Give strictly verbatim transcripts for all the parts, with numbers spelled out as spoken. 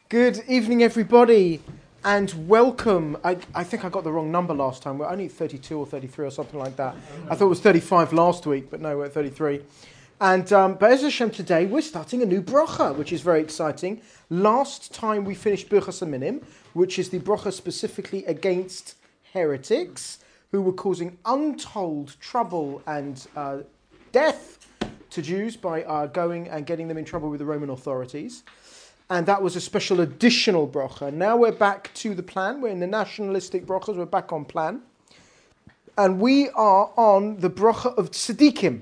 Good evening, everybody, and welcome. I, I think I got the wrong number last time. We're only thirty-two or thirty-three or something like that. I thought it was thirty-five last week, but no, we're at thirty-three. And um, Be'ez Hashem, today we're starting a new bracha, which is very exciting. Last time we finished Birchas Haminim, which is the bracha specifically against heretics who were causing untold trouble and uh, death to Jews by uh, going and getting them in trouble with the Roman authorities. And that was a special additional bracha. Now we're back to the plan. We're in the nationalistic brachas. We're back on plan. And we are on the bracha of tzaddikim,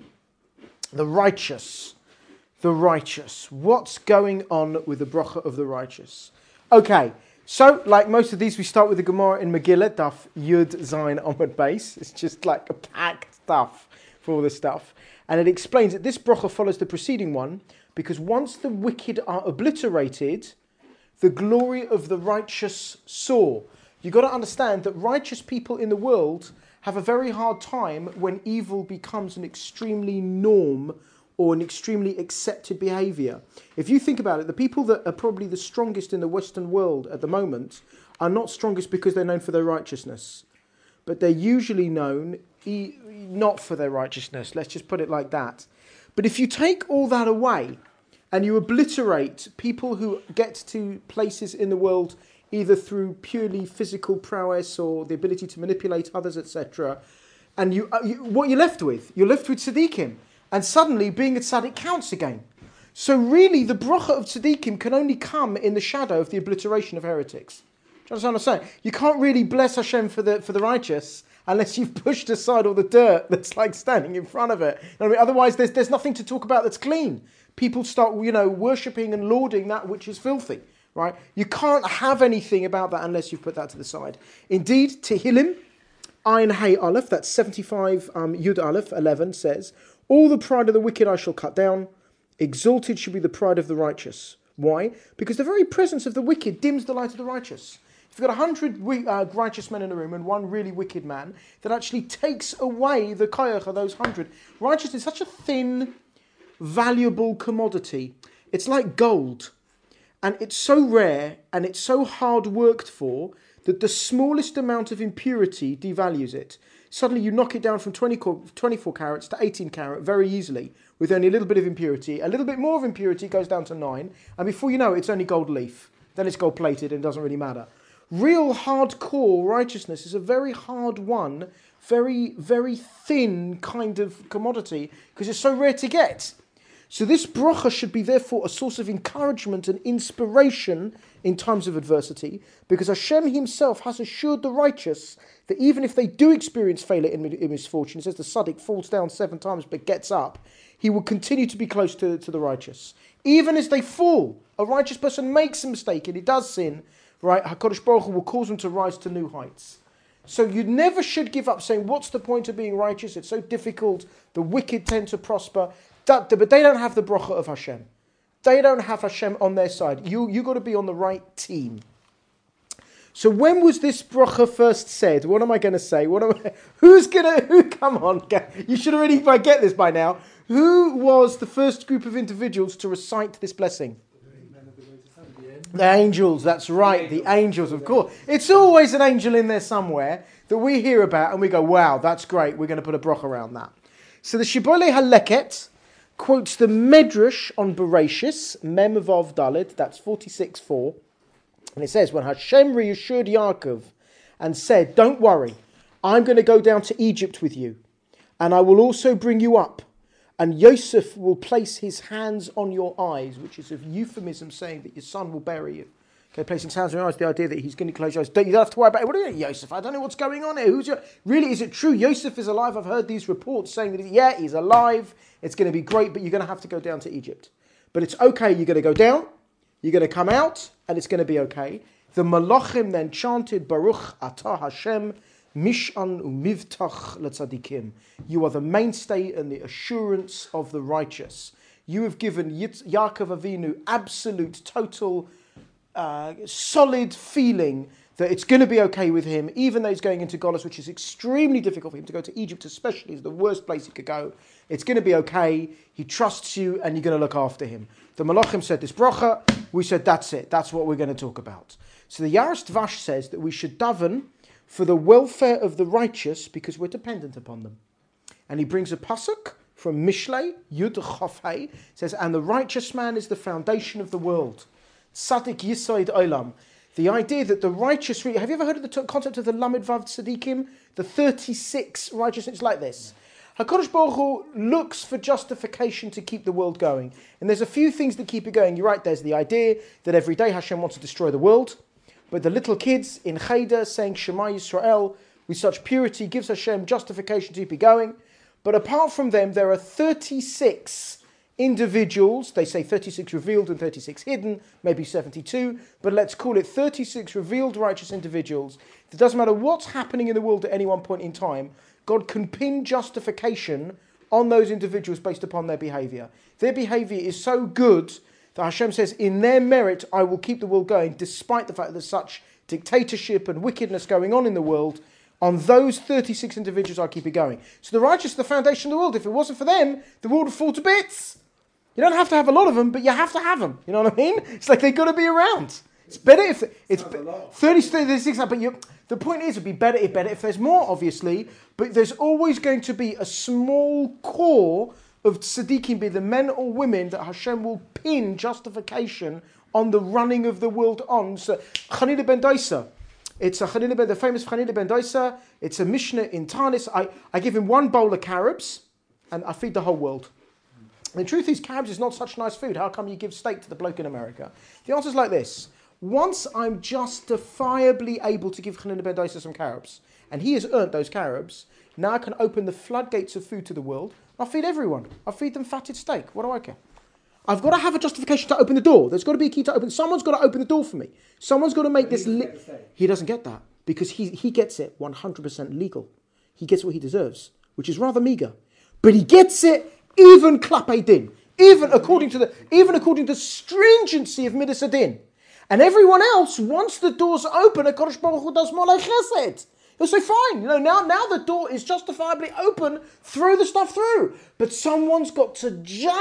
the righteous. The righteous. What's going on with the bracha of the righteous? Okay, so like most of these, we start with the Gemara in Megillah, Daf Yud Zayin Amud Beis. It's just like a packed stuff for all this stuff. And it explains that this bracha follows the preceding one, because once the wicked are obliterated, the glory of the righteous soar. You've got to understand that righteous people in the world have a very hard time when evil becomes an extremely norm or an extremely accepted behavior. If you think about it, the people that are probably the strongest in the Western world at the moment are not strongest because they're known for their righteousness, but they're usually known e- not for their righteousness. Let's just put it like that. But if you take all that away and you obliterate people who get to places in the world either through purely physical prowess or the ability to manipulate others, et cetera, and you, uh, you, what you're left with, you're left with tzaddikim, and suddenly being a tzaddik counts again. So really, the bracha of tzaddikim can only come in the shadow of the obliteration of heretics. Do you understand what I'm saying? You can't really bless Hashem for the for the righteous unless you've pushed aside all the dirt that's like standing in front of it. You know what I mean? Otherwise, there's there's nothing to talk about that's clean. People start, you know, worshipping and lauding that which is filthy, right? You can't have anything about that unless you've put that to the side. Indeed, Tehillim, Ayin Hey Aleph, that's seventy-five um, Yud Aleph, eleven, says, all the pride of the wicked I shall cut down, exalted should be the pride of the righteous. Why? Because the very presence of the wicked dims the light of the righteous. If you've got a hundred uh, righteous men in a room and one really wicked man, that actually takes away the koyach of those hundred. Righteousness is such a thin, valuable commodity. It's like gold. And it's so rare and it's so hard worked for that the smallest amount of impurity devalues it. Suddenly you knock it down from twenty-four carats to eighteen carat very easily with only a little bit of impurity. A little bit more of impurity goes down to nine. And before you know it, it's only gold leaf. Then it's gold plated and it doesn't really matter. Real hardcore righteousness is a very hard one, very, very thin kind of commodity because it's so rare to get. So this bracha should be therefore a source of encouragement and inspiration in times of adversity, because Hashem himself has assured the righteous that even if they do experience failure in, in misfortune, it says the tzaddik falls down seven times but gets up, he will continue to be close to, to the righteous. Even as they fall, a righteous person makes a mistake and he does sin, right? HaKadosh Baruch Hu will cause them to rise to new heights. So you never should give up saying, what's the point of being righteous? It's so difficult. The wicked tend to prosper. But they don't have the bracha of Hashem. They don't have Hashem on their side. You you got to be on the right team. So when was this bracha first said? What am I going to say? What am I, who's going to, who, come on, you should already get this by now. Who was the first group of individuals to recite this blessing? The angels, that's right, the angels, of course. It's always an angel in there somewhere that we hear about and we go, wow, that's great, we're going to put a bracha around that. So the Shibbolei HaLeket quotes the Medrash on Bereshis, Mem Vav Dalet, that's forty-six four, and it says, when Hashem reassured Yaakov and said, don't worry, I'm going to go down to Egypt with you, and I will also bring you up, and Yosef will place his hands on your eyes, which is a euphemism saying that your son will bury you. Okay, placing his hands on your eyes, the idea that he's going to close your eyes. Don't, you don't have to worry about it. What are you, Yosef? I don't know what's going on here. Who's your... Really, is it true? Yosef is alive. I've heard these reports saying that, yeah, he's alive. It's going to be great, but you're going to have to go down to Egypt. But it's okay. You're going to go down. You're going to come out, and it's going to be okay. The Malachim then chanted, Baruch Atah Hashem, Mish'an u'mivtach l'tzadikim. You are the mainstay and the assurance of the righteous. You have given Yaakov Avinu absolute, total, uh, solid feeling that it's going to be okay with him, even though he's going into Golos, which is extremely difficult for him to go to Egypt, especially is the worst place he could go. It's going to be okay. He trusts you, and you're going to look after him. The Malachim said this bracha. We said, that's it. That's what we're going to talk about. So the Yaris Dvash says that we should daven for the welfare of the righteous because we're dependent upon them. And he brings a pasuk from Mishlei, Yud Chof Hei, says, and the righteous man is the foundation of the world. Tzadik Yisoid Olam. The idea that the righteous... Have you ever heard of the t- concept of the Lamed Vav Tzadikim? The thirty-six righteous... It's like this. HaKadosh Baruch Hu looks for justification to keep the world going. And there's a few things that keep it going. You're right, there's the idea that every day Hashem wants to destroy the world. But the little kids in Cheder saying Shema Yisrael with such purity gives Hashem justification to keep it going. But apart from them, there are thirty-six individuals. They say thirty-six revealed and thirty-six hidden, maybe seventy-two. But let's call it thirty-six revealed righteous individuals. It doesn't matter what's happening in the world at any one point in time. God can pin justification on those individuals based upon their behavior. Their behavior is so good that Hashem says, in their merit, I will keep the world going, despite the fact that there's such dictatorship and wickedness going on in the world. On those thirty-six individuals, I'll keep it going. So the righteous are the foundation of the world. If it wasn't for them, the world would fall to bits. You don't have to have a lot of them, but you have to have them. You know what I mean? It's like they've got to be around. It's better if it's thirty, thirty-six, but you, the point is, it'd be better if better if there's more, obviously. But there's always going to be a small core of tzaddikim, be the men or women, that Hashem will pin justification on the running of the world on. So Chanina ben Dosa, it's a Chanina ben, the famous Chanina ben Dosa. It's a Mishnah in Tanis. I, I give him one bowl of carobs, and I feed the whole world. The truth is, carobs is not such nice food. How come you give steak to the bloke in America? The answer is like this. Once I'm justifiably able to give Chanina ben Dosa some carobs, and he has earned those carobs, now I can open the floodgates of food to the world. I'll feed everyone. I'll feed them fatted steak. What do I care? I've got to have a justification to open the door. There's got to be a key to open. Someone's got to open the door for me. Someone's got to make this... Li- he doesn't get that because he, he gets it one hundred percent legal. He gets what he deserves, which is rather meager. But he gets it even klape din, even according to the even according to the stringency of Midas Adin. And everyone else, once the doors open, HaKadosh Baruch Hu does more like chesed. He'll say, fine, you know, now, now the door is justifiably open, throw the stuff through. But someone's got to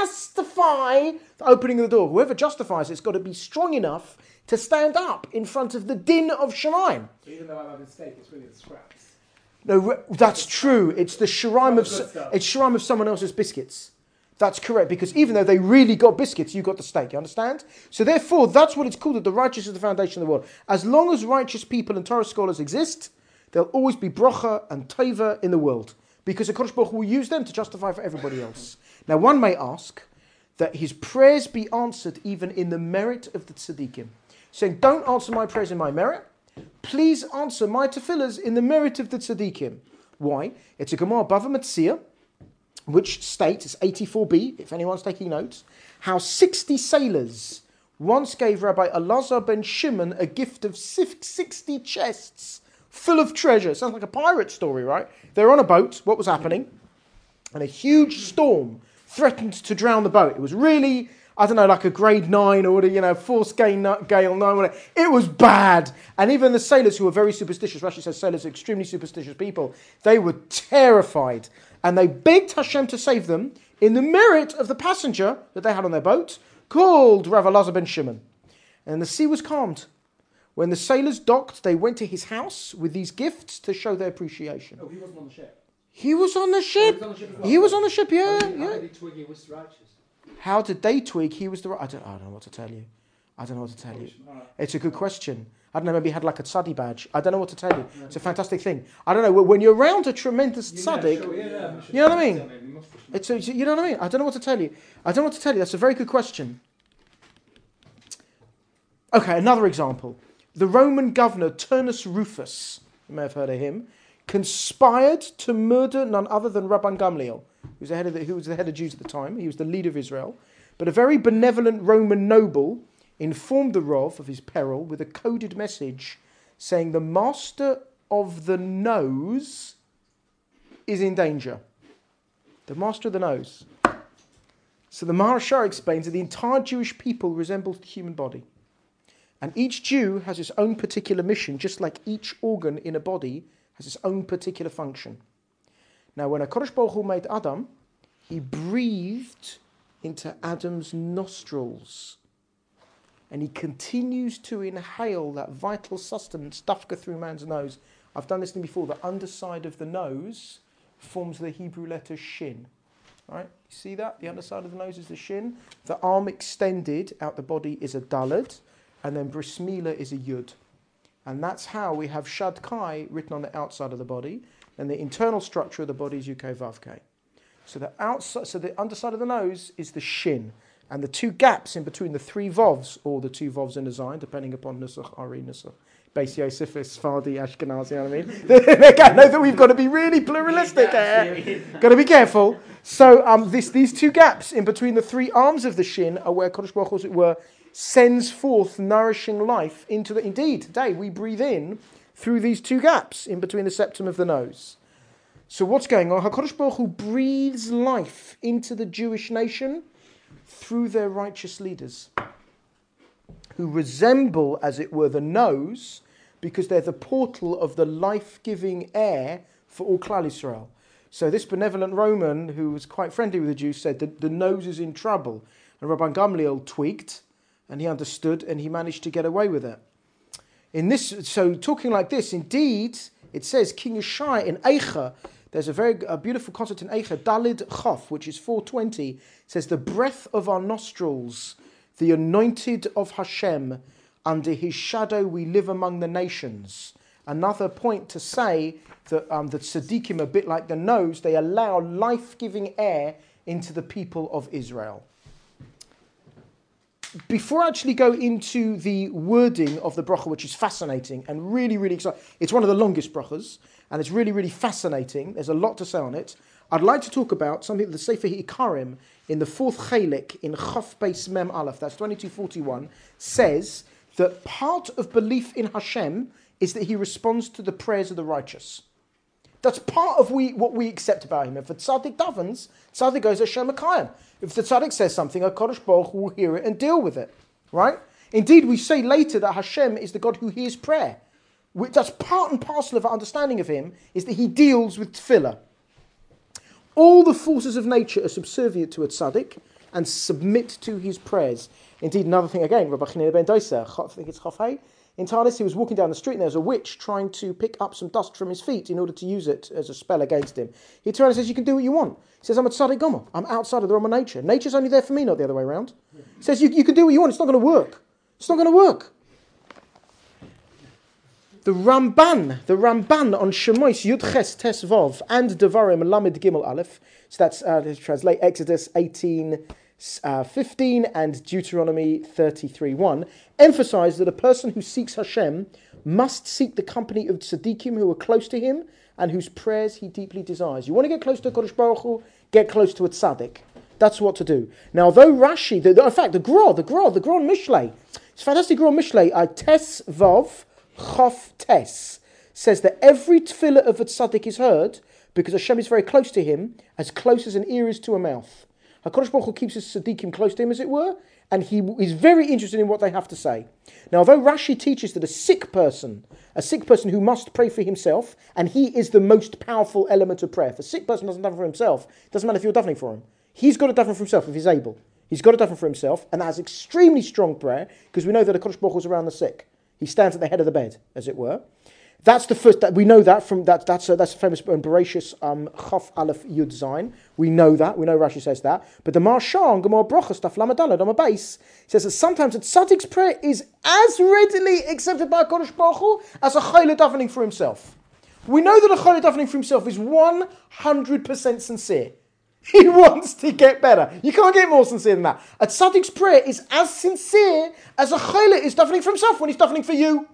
justify the opening of the door. Whoever justifies it's got to be strong enough to stand up in front of the din of Shemaim. So even though I have a mistake, it's really the scraps. No, that's true. It's the shiraim of it's shiraim of someone else's biscuits. That's correct, because even though they really got biscuits, you got the steak, you understand? So therefore, that's what it's called, that the righteous is the foundation of the world. As long as righteous people and Torah scholars exist, there'll always be bracha and teva in the world, because the HaKadosh Baruch Hu will use them to justify for everybody else. Now, one may ask that his prayers be answered even in the merit of the tzaddikim, saying, don't answer my prayers in my merit, please answer my tefillahs in the merit of the tzaddikim. Why? It's a Gemara Bava Metzia, which states, it's eighty-four b, if anyone's taking notes, how sixty sailors once gave Rabbi Elazar ben Shimon a gift of sixty chests full of treasure. Sounds like a pirate story, right? They're on a boat. What was happening? And a huge storm threatened to drown the boat. It was really, I don't know, like a grade nine or, you know, force gale, gale nine. Whatever. It was bad. And even the sailors, who were very superstitious, Rashi says sailors are extremely superstitious people, they were terrified. And they begged Hashem to save them in the merit of the passenger that they had on their boat, called Rav Elazar ben Shimon. And the sea was calmed. When the sailors docked, they went to his house with these gifts to show their appreciation. Oh, he wasn't on the ship. He was on the ship. Oh, he was on the ship as well. He was on the ship, yeah. How did, yeah. how did he twig he was righteous? How did they twig he was the right? I don't, I don't know what to tell you. I don't know what to tell you. It's a good question. I don't know, maybe he had like a tzaddi badge. I don't know what to tell you. It's a fantastic thing. I don't know, when you're around a tremendous tzaddik, yeah, sure, yeah, you know what I mean? It's a, you know what I mean? I don't know what to tell you. I don't know what to tell you. That's a very good question. Okay, another example. The Roman governor Turnus Rufus, you may have heard of him, conspired to murder none other than Rabban Gamliel, who was the head of the, who was the head of Jews at the time. He was the leader of Israel. But a very benevolent Roman noble informed the Rav of his peril with a coded message saying the master of the nose is in danger. The master of the nose. So the Maharshar explains that the entire Jewish people resembles the human body. And each Jew has his own particular mission, just like each organ in a body has its own particular function. Now, when HaKadosh Baruch Hu made Adam, he breathed into Adam's nostrils. And he continues to inhale that vital sustenance, dafka, through man's nose. I've done this thing before. The underside of the nose forms the Hebrew letter shin. Right? You see that? The underside of the nose is the shin. The arm extended out the body is a dalad. And then bris milah is a yud. And that's how we have shad kai written on the outside of the body. And the internal structure of the body is yuk vav kei. So the outside, so the underside of the nose is the shin. And the two gaps in between the three vovs, or the two vovs in the zayin, depending upon nusach, ari, nusach, Beis Yosef, Sfardi, Ashkenazi, you know what I mean? I know that we've got to be really pluralistic here. Got to be careful. So um, this, these two gaps in between the three arms of the shin are where Kodesh Baruch Hu, as it were, sends forth nourishing life into the... Indeed, today we breathe in through these two gaps in between the septum of the nose. So what's going on? HaKadosh Baruch Hu breathes life into the Jewish nation through their righteous leaders, who resemble, as it were, the nose, because they're the portal of the life-giving air for all Klal Yisrael. So this benevolent Roman, who was quite friendly with the Jews, said that the nose is in trouble. And Rabban Gamliel twigged, and he understood, and he managed to get away with it. In this, so talking like this, indeed, it says, King Yeshai in Eicha, there's a very a beautiful concept in Eicha, Dalid Chof, which is four twenty, says, the breath of our nostrils, the anointed of Hashem, under his shadow we live among the nations. Another point to say that um, the tzaddikim, a bit like the nose, they allow life-giving air into the people of Israel. Before I actually go into the wording of the bracha, which is fascinating and really, really exciting, it's one of the longest brachas, and it's really, really fascinating. There's a lot to say on it. I'd like to talk about something that the Sefer Ikarim in the fourth chelik in Chaf Beis Mem Aleph, that's twenty-two forty-one, says that part of belief in Hashem is that he responds to the prayers of the righteous. That's part of we, what we accept about him. If the tzaddik davens, tzaddik goes Hashem Akayim. If the tzaddik says something, HaKadosh Baruch Hu will hear it and deal with it. Right? Indeed, we say later that Hashem is the God who hears prayer. That's part and parcel of our understanding of him, is that he deals with tefillah. All the forces of nature are subservient to a tzaddik and submit to his prayers. Indeed, another thing again, Rabbi Chanina ben Dosa, I think it's Chafei, in Tanis, he was walking down the street and there was a witch trying to pick up some dust from his feet in order to use it as a spell against him. He turns and says, you can do what you want. He says, I'm a tzaddik gomer. I'm outside of the realm of nature. Nature's only there for me, not the other way around. He says, you, you can do what you want. It's not going to work. It's not going to work. The Ramban, the Ramban on Shemois Yud Ches Tes Vov and Devarim Lamed Gimel Aleph, so that's, uh, to translate Exodus eighteen, uh, fifteen and Deuteronomy thirty-three one, emphasize that a person who seeks Hashem must seek the company of tzaddikim who are close to him and whose prayers he deeply desires. You want to get close to Kodesh Baruch Hu? Get close to a tzaddik. That's what to do. Now, though Rashi, the, the, in fact, the Gra, the Gra, the Gra on Mishlei, it's fantastic Gra on Mishlei, uh, Tes Vav, Chof Tes, says that every tefillah of a tzaddik is heard because Hashem is very close to him, as close as an ear is to a mouth. HaKadosh Baruch Hu keeps his tzaddikim close to him, as it were, and he is very interested in what they have to say. Now, although Rashi teaches that a sick person, a sick person who must pray for himself, and he is the most powerful element of prayer. If a sick person doesn't daven for himself, it doesn't matter if you're davening for him. He's got to daven for himself if he's able. He's got to daven for himself, and that is extremely strong prayer, because we know that HaKadosh Baruch Hu is around the sick. He stands at the head of the bed, as it were. That's the first, that we know that from, that, that's a, that's a famous in Bereshis, um, Chaf Aleph Yud Zayin. We know that, we know Rashi says that. But the Marshan, Gemara Brochas, Taf Lamed Daled, on a base, says that sometimes a tzaddik's prayer is as readily accepted by HaKadosh Baruch Hu as a chayla davening for himself. We know that a chayla davening for himself is one hundred percent sincere. He wants to get better. You can't get more sincere than that. A tzaddik's prayer is as sincere as a chayla is davening for himself when he's davening for you.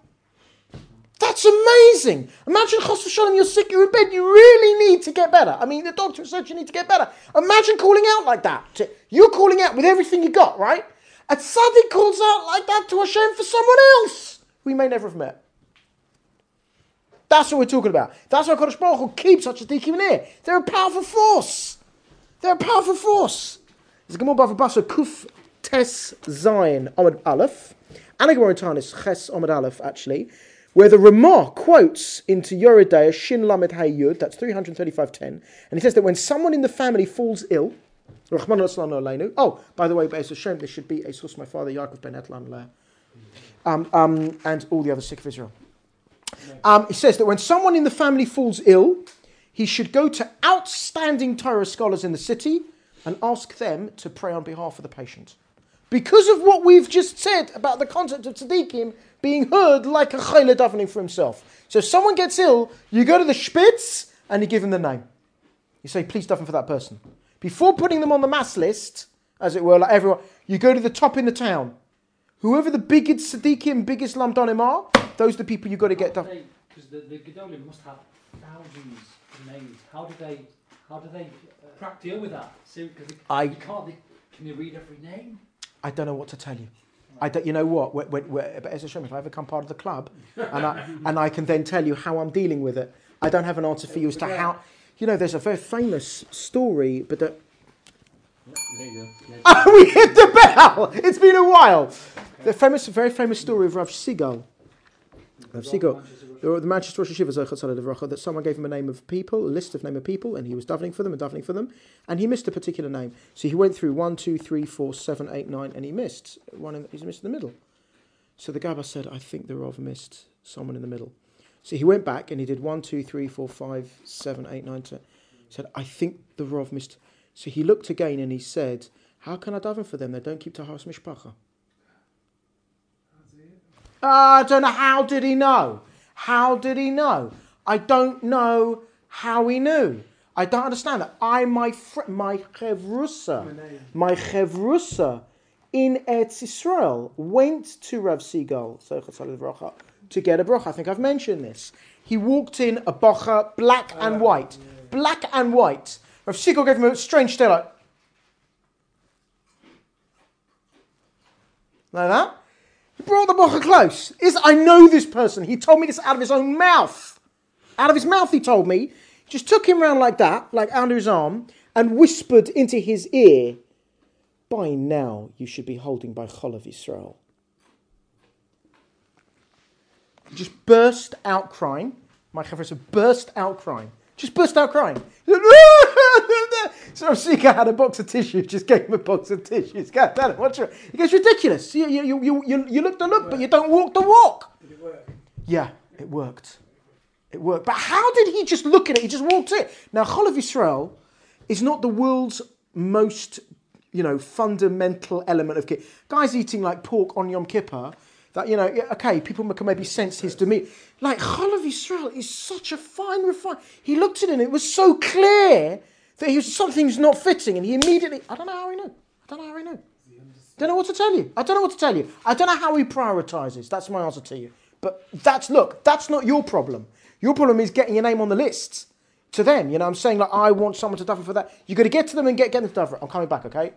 That's amazing. Imagine, Chos v'Shalom, you're sick, you're in bed, you really need to get better. I mean, the doctor said you need to get better. Imagine calling out like that. You're calling out with everything you got, right? A tzaddik calls out like that to Hashem for someone else we may never have met. That's what we're talking about. That's why Kodesh Baruch Hu keeps such a tzaddikim in here. They're a powerful force. They're a powerful force. There's a Gemara Bava Basra, Kuf Tes Zayin Amud Aleph, and a Gemara in Tanis, Ches Amud Aleph, actually, where the Ramah quotes into Yoredei Shin Lamed Hey Yud, that's three thirty-five ten, and he says that when someone in the family falls ill, Oh, by the way, Be'ez Hashem, there should be a source my father, Yaakov ben Etlan Leah. Um, um, and all the other sick of Israel. Um, it says that when someone in the family falls ill, he should go to outstanding Torah scholars in the city and ask them to pray on behalf of the patient. Because of what we've just said about the concept of tzaddikim being heard like a chayla davening for himself. So if someone gets ill, you go to the shpitz and you give him the name. You say, please daven for that person. Before putting them on the mass list, as it were, like everyone, you go to the top in the town. Whoever the biggest tzaddikim, biggest lamdonim are, those are the people you've got to get done. Because the, the Gedolim must have thousands of names. How do they, how do they uh, deal with that? So, because I, you can't, they, can you read every name? I don't know what to tell you. I don't, you know what? When, when, when, but as a shame, if I ever become part of the club, and I, and I can then tell you how I'm dealing with it, I don't have an answer for you as to how. You know, there's a very famous story, but the, oh, we hit the bell. It's been a while. The famous, very famous story of Rav Sigal. Rav Sigal, the Manchester Rosh Hashiva Zochat Saleh Devracha, that someone gave him a name of people, a list of name of people, and he was davening for them and davening for them, and he missed a particular name. So he went through one, two, three, four, seven, eight, nine, and he missed one. In, he's missed in the middle. So the Gabba said, "I think the Rav missed someone in the middle." So he went back and he did one, two, three, four, five, seven, eight, nine, ten. He said, "I think the Rav missed." So he looked again and he said, "How can I daven for them? They don't keep Taharas Mishpacha." Ah, I don't know. How did he know? How did he know? I don't know how he knew. I don't understand that. I, my fr- my chevrusa, my chevrusa in Eretz Yisrael went to Rav Sigal to get a bracha. I think I've mentioned this. He walked in a bracha, black and white. Black and white. Rav Sigal gave him a strange stare like, like that. He brought the bracha close. Is I know this person. He told me this out of his own mouth. Out of his mouth he told me. He just took him round like that, like under his arm, and whispered into his ear, "By now you should be holding by Cholav Yisrael." He just burst out crying. My chavrusa burst out crying. Just burst out crying. So Sika had a box of tissue, just gave him a box of tissues. God damn it, what's wrong? He goes, ridiculous. You, you, you, you, you look the look, but you don't walk the walk. Did it work? Yeah, it worked. It worked. But how did he just look at it? He just walked it. Now, Cholav Yisrael is not the world's most, you know, fundamental element of kit. Guys eating like pork on Yom Kippur, that, you know, okay, people can maybe sense his demeanor. Like, Cholav Yisrael is such a fine, refined. He looked at it and it was so clear that he was, something's not fitting, and he immediately, I don't know how he knew. I don't know how he knew. Don't know what to tell you. I don't know what to tell you. I don't know how he prioritizes. That's my answer to you. But that's, look, that's not your problem. Your problem is getting your name on the list to them. You know, I'm saying, like, I want someone to daven for that. You've got to get to them and get, get them to daven for it. I'm coming back, okay?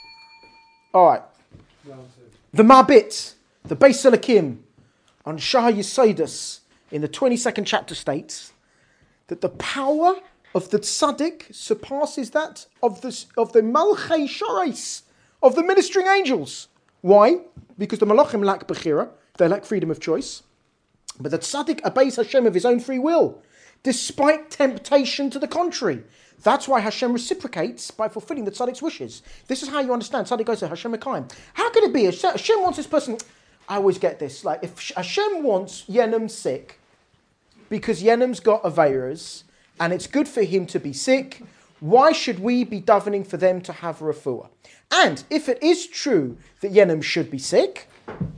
All right. The Mabit, the Beis Elikim, on Shah Yisodus, in the twenty-second chapter states that the power of the tzaddik surpasses that of the, of the Malchei Shoreis, of the ministering angels. Why? Because the Malachim lack Bechira, they lack freedom of choice. But the tzaddik obeys Hashem of his own free will, despite temptation to the contrary. That's why Hashem reciprocates by fulfilling the tzaddik's wishes. This is how you understand. Tzaddik goes to Hashem Mekayim. How could it be? Hashem wants this person... I always get this. Like, if Hashem wants Yenem sick, because Yenem's got Aveiras, and it's good for him to be sick, why should we be davening for them to have refuah? And if it is true that Yenem should be sick,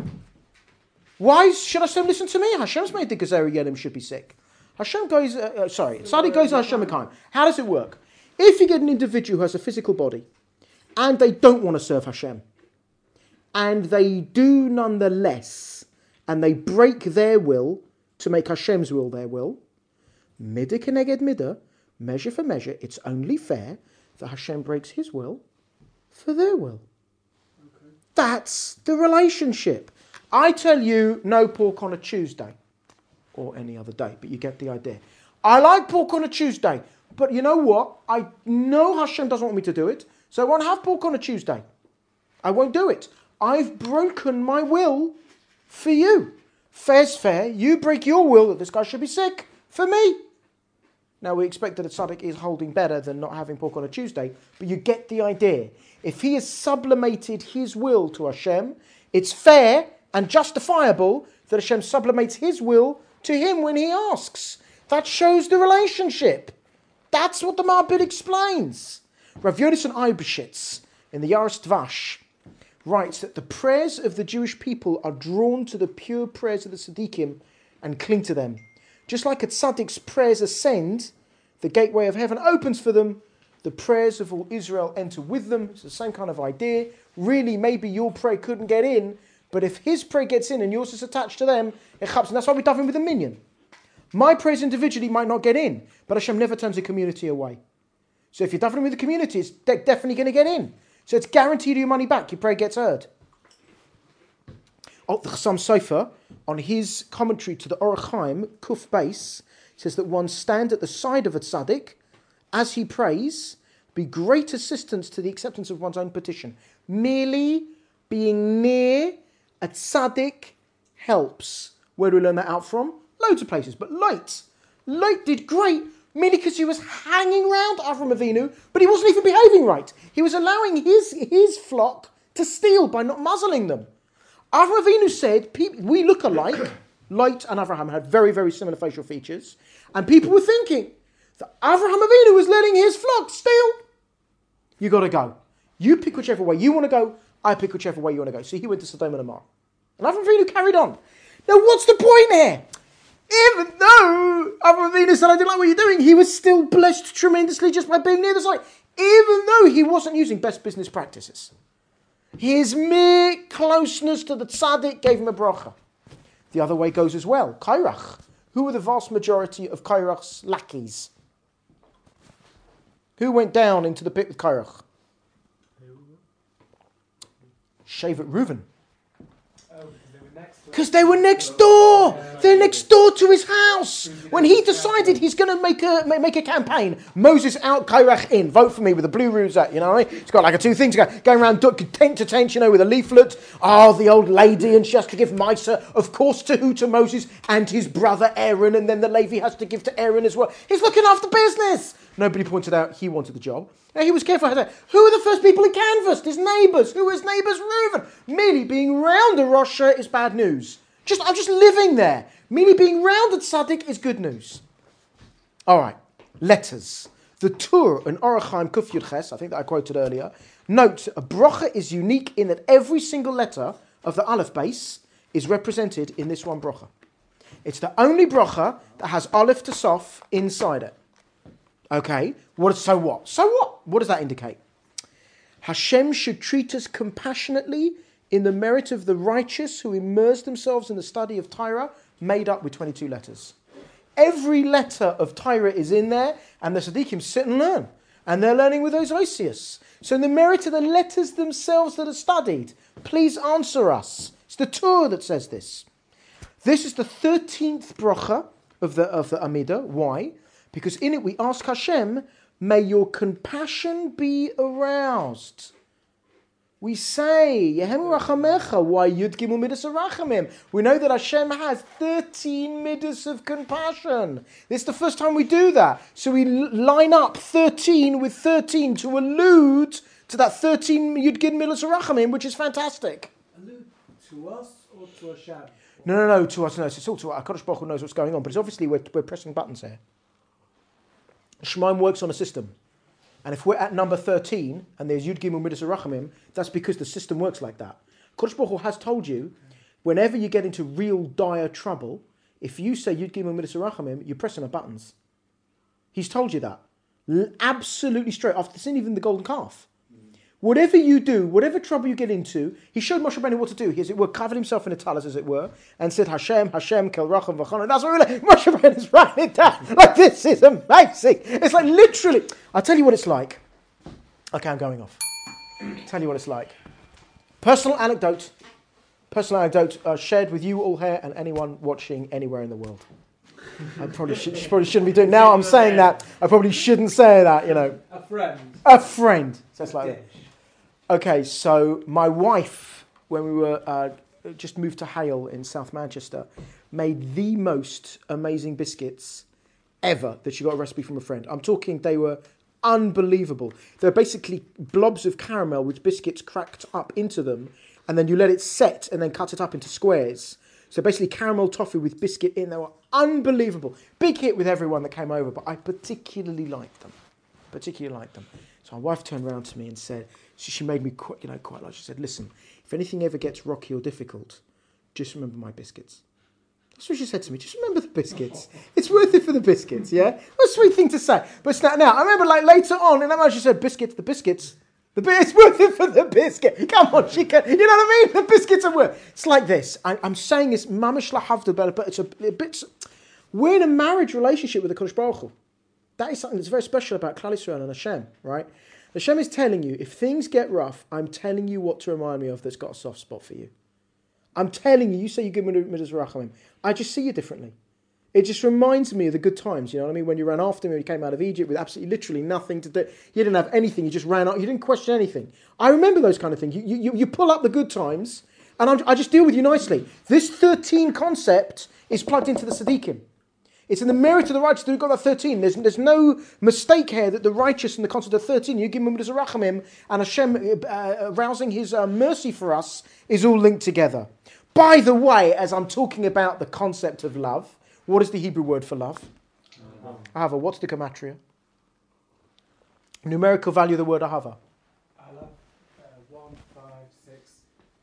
why should Hashem listen to me? Hashem's made the Gezerah Yenem should be sick. Hashem goes, uh, uh, sorry, Tzaddik goes to Hashem Mekayim. How does it work? If you get an individual who has a physical body, and they don't want to serve Hashem, and they do nonetheless, and they break their will to make Hashem's will their will, midah keneged midah, measure for measure, it's only fair that Hashem breaks his will for their will. Okay. That's the relationship. I tell you no pork on a Tuesday, or any other day, but you get the idea. I like pork on a Tuesday, but you know what? I know Hashem doesn't want me to do it, so I won't have pork on a Tuesday. I won't do it. I've broken my will for you. Fair's fair. You break your will that this guy should be sick for me. Now, we expect that a tzaddik is holding better than not having pork on a Tuesday, but you get the idea. If he has sublimated his will to Hashem, it's fair and justifiable that Hashem sublimates his will to him when he asks. That shows the relationship. That's what the Ma'abed explains. Rav Yonasan Eibeshitz, in the Yaris Dvash, writes that the prayers of the Jewish people are drawn to the pure prayers of the tzaddikim and cling to them. Just like a tzaddik's prayers ascend, the gateway of heaven opens for them, the prayers of all Israel enter with them. It's the same kind of idea. Really, maybe your prayer couldn't get in, but if his prayer gets in and yours is attached to them, it helps. And that's why we daven with a minyan. My prayers individually might not get in, but Hashem never turns a community away. So if you're davening with the community, it's de- definitely going to get in. So it's guaranteed your money back. Your prayer gets heard. Oh, the Chassam Sofer, on his commentary to the Orach Chaim, Kuf Beis, says that one stand at the side of a tzaddik as he prays, be great assistance to the acceptance of one's own petition. Merely being near a tzaddik helps. Where do we learn that out from? Loads of places. But Lot, Lot did great, merely because he was hanging around Avram Avinu, but he wasn't even behaving right. He was allowing his, his flock to steal by not muzzling them. Avram Avinu said, we look alike. Lot and Avraham had very, very similar facial features. And people were thinking that Avraham Avinu was letting his flock steal. You got to go. You pick whichever way you want to go. I pick whichever way you want to go. So he went to Sodom and Amorah. And Avraham Avinu carried on. Now, what's the point here? Even though Avraham Avinu said, I didn't like what you're doing, he was still blessed tremendously just by being near the site. Even though he wasn't using best business practices. His mere closeness to the tzaddik gave him a bracha. The other way goes as well. Kairach. Who were the vast majority of Kairach's lackeys? Who went down into the pit with Kairach? Shevet Reuven. Because they were next door. They're next door to his house. When he decided he's going to make a make a campaign, Moses out, Kairach in. Vote for me with a blue rosette, you know what I mean? It's got like a two things going, going around tent to tent, you know, with a leaflet. Oh, the old lady, and she has to give Misa, of course, to who? To Moses and his brother Aaron, and then the Levi has to give to Aaron as well. He's looking after business. Nobody pointed out he wanted the job. Now, he was careful. Who are the first people he canvassed? His neighbours. Who his neighbours? Reuven. Merely being round a Rosh is bad news. Just I'm just living there. Merely being round a tzaddik is good news. All right. Letters. The Tur and Orach Chaim Kuf Yud Ches, I think that I quoted earlier, notes a bracha is unique in that every single letter of the Aleph base is represented in this one bracha. It's the only bracha that has Aleph to Sof inside it. Okay, what? So what? So what? What does that indicate? Hashem should treat us compassionately in the merit of the righteous who immerse themselves in the study of Torah, made up with twenty-two letters. Every letter of Torah is in there, and the tzaddikim sit and learn. And they're learning with those Osius. So in the merit of the letters themselves that are studied, please answer us. It's the Torah that says this. This is the thirteenth bracha of the, of the Amidah. Why? Because in it we ask Hashem, may your compassion be aroused. We say, Yehemu Rachamecha, why Yud Gimel Midas Rachamim? We know that Hashem has thirteen midas of compassion. This is the first time we do that. So we line up thirteen with thirteen to allude to that thirteen Yud Gimel Midas Rachamim, which is fantastic. Allude to us or to Hashem? No, no, no, to us. No, it's all to us. HaKadosh Baruch Hu knows what's going on, but it's obviously we're, we're pressing buttons here. Shemaim works on a system. And if we're at number thirteen, and there's Yud Gimel Midas Rachamim, that's because the system works like that. Kodesh Baruch Hu has told you, whenever you get into real dire trouble, if you say Yud Gimel Midas Rachamim, you're pressing the buttons. He's told you that. L- absolutely straight, after seeing even the golden calf. Whatever you do, whatever trouble you get into, he showed Moshe Rabbeinu what to do. He, as it were, covered himself in a talis, as it were, and said, Hashem, Hashem, Kel Racham V'chana. That's what really, Moshe Rabbeinu's writing it down. Like, this is amazing. It's like, literally, I'll tell you what it's like. Okay, I'm going off. I'll tell you what it's like. Personal anecdote. Personal anecdote uh, shared with you all here and anyone watching anywhere in the world. I probably, should, probably shouldn't be doing. Now I'm saying that. I probably shouldn't say that, you know. A friend. A friend. So it's like that. Okay, so my wife, when we were uh, just moved to Hale in South Manchester, made the most amazing biscuits ever that she got a recipe from a friend. I'm talking they were unbelievable. They're basically blobs of caramel with biscuits cracked up into them, and then you let it set and then cut it up into squares. So basically caramel toffee with biscuit in. They were unbelievable. Big hit with everyone that came over, but I particularly liked them. Particularly liked them. So my wife turned around to me and said, she, she made me quite, you know, quite like, she said, listen, if anything ever gets rocky or difficult, just remember my biscuits. That's what she said to me. Just remember the biscuits. It's worth it for the biscuits, yeah? What a sweet thing to say. But now, now I remember like later on, in that moment she said, biscuits, the biscuits. The bi- it's worth it for the biscuit. Come on, she can. You know what I mean? The biscuits are worth. It's like this. I, I'm saying it's mamish lahavdil, but it's a, a bit. We're in a marriage relationship with the Kodesh Baruch Hu. That is something that's very special about Klal Yisrael and Hashem, right? Hashem is telling you, if things get rough, I'm telling you what to remind me of that's got a soft spot for you. I'm telling you, you say you give me midas rachamim. I just see you differently. It just reminds me of the good times, you know what I mean? When you ran after me, when you came out of Egypt with absolutely, literally nothing to do. You didn't have anything, you just ran out, you didn't question anything. I remember those kind of things. You, you, you pull up the good times, and I'm, I just deal with you nicely. This thirteen concept is plugged into the Tzaddikim. It's in the merit of the righteous that we've got that thirteen. There's, there's no mistake here that the righteous and the concept of thirteen, you give him midas rachamim, and Hashem uh, arousing his uh, mercy for us is all linked together. By the way, as I'm talking about the concept of love, what is the Hebrew word for love? Ahava. What's the gematria? Numerical value of the word ahava. Ahava, uh, one, five, six,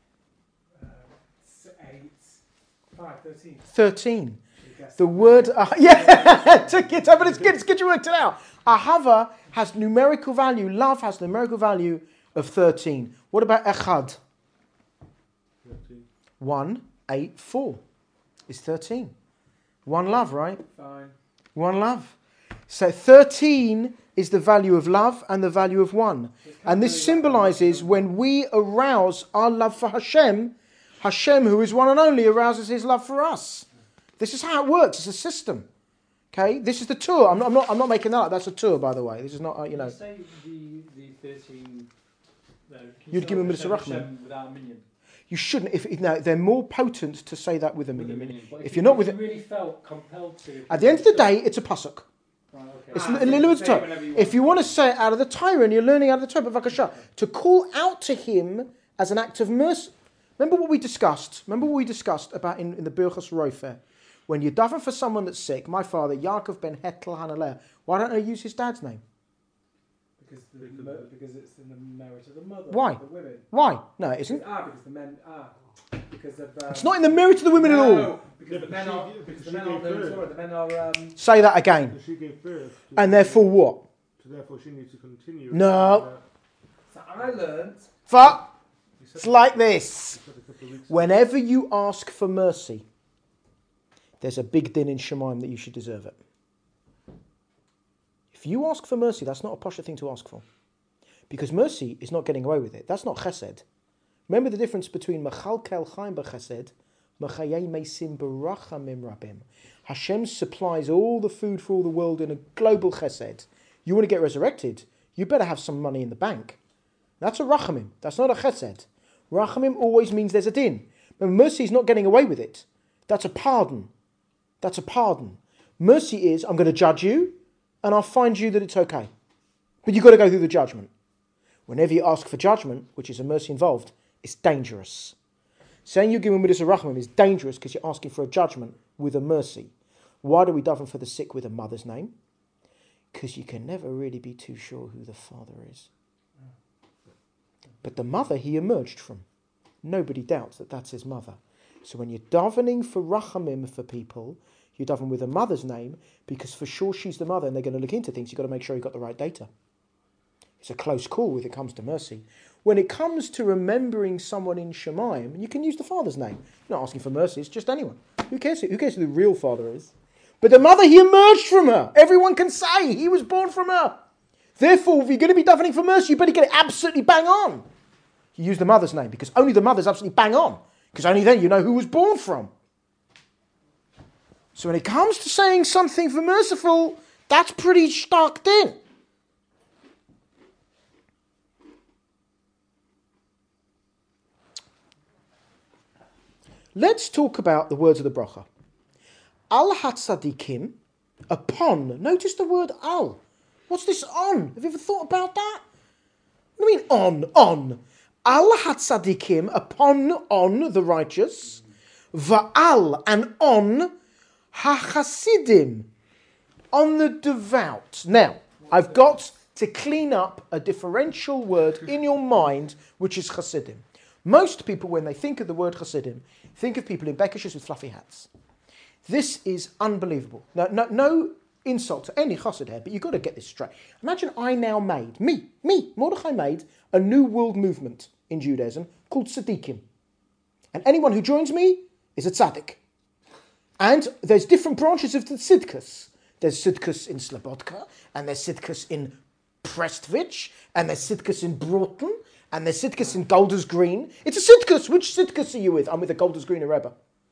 uh, eight, five, thirteen. Thirteen. The word, uh, yeah, took it, but it's good. It's good you worked it out. Ahava has numerical value. Love has numerical value of thirteen. What about echad? thirteen. One, eight, four is thirteen. One love, right? Fine. One love. So thirteen is the value of love and the value of one. And this symbolizes when we arouse our love for Hashem, Hashem, who is one and only, arouses his love for us. This is how it works. It's a system. Okay? This is the tour. I'm not, I'm not, I'm not making that up. That's a tour, by the way. This is not, uh, you know. You say the, the thirteen... No, You'd give him midas rachamim without a minion. You shouldn't. If no, they're more potent to say that with a minion. With a minion. If, if you're not with you it, really felt compelled to. At the end of the day, it's a pasuk. Right, okay. It's Ah, a little bit of say time. whenever you If want. you want to say it out of the Torah and you're learning out of the Torah, but vakasha, to call out to him as an act of mercy. Remember what we discussed. Remember what we discussed about in, in the Birchas Rofer. When you're davening for someone that's sick, my father, Yaakov ben Hetel Hanaleh, why don't I use his dad's name? Because, the, mo- because it's in the merit of the mother. Why? The women. Why? No, it isn't. Ah, because the men are. Because of. Um, It's not in the merit of the women no, at all. because Yeah, the but men she- are. because Because the she men gave are. birth. Sorry, the men are. Um, Say that again. So she gave birth. And therefore what? So therefore she needs to continue. No. so I learnt. Fuck. You said- It's like this. you said a couple of weeks Whenever you ask for mercy, there's a big din in Shemaim that you should deserve it. If you ask for mercy, that's not a posher thing to ask for. Because mercy is not getting away with it. That's not chesed. Remember the difference between Mechalkel Chaim b'chesed, Mechayei Meisim b'rachamim rabim. Hashem supplies all the food for all the world in a global chesed. You want to get resurrected, you better have some money in the bank. That's a rachamim. That's not a chesed. Rachamim always means there's a din. But mercy is not getting away with it. That's a pardon. That's a pardon. Mercy is, I'm going to judge you, and I'll find you that it's okay. But you've got to go through the judgment. Whenever you ask for judgment, which is a mercy involved, it's dangerous. Saying you give him midas rachamim is dangerous because you're asking for a judgment with a mercy. Why do we daven for the sick with a mother's name? Because you can never really be too sure who the father is. But the mother he emerged from. Nobody doubts that that's his mother. So when you're davening for rachamim for people, you daven with a mother's name because for sure she's the mother and they're going to look into things. You've got to make sure you've got the right data. It's a close call when it comes to mercy. When it comes to remembering someone in Shemayim, you can use the father's name. You're not asking for mercy, it's just anyone. Who cares who, who cares who the real father is? But the mother, he emerged from her. Everyone can say he was born from her. Therefore, if you're going to be davening for mercy, you better get it absolutely bang on. You use the mother's name because only the mother's absolutely bang on. Because only then you know who was born from. So when it comes to saying something for merciful, that's pretty stark in. Let's talk about the words of the bracha. Al hatzadikim, Upon. Notice the word al. What's this on? Have you ever thought about that? What do you mean on? On. Al hatzadikim, upon, on the righteous. Va'al, and on hachasidim, on the devout. Now, I've got to clean up a differential word in your mind, which is chasidim. Most people, when they think of the word chasidim, think of people in bekishes with fluffy hats. This is unbelievable. No, no, no insult to any chassid here, but you've got to get this straight. Imagine I now made, me, me, Mordechai made a new world movement in Judaism called tzaddikim. And anyone who joins me is a tzaddik. And there's different branches of the tzidkus. There's tzidkus in Slobodka, and there's tzidkus in Prestvich, and there's tzidkus in Broughton, and there's tzidkus in Golders Green. It's a tzidkus. Which tzidkus are you with? I'm with the Golders Green Rebbe.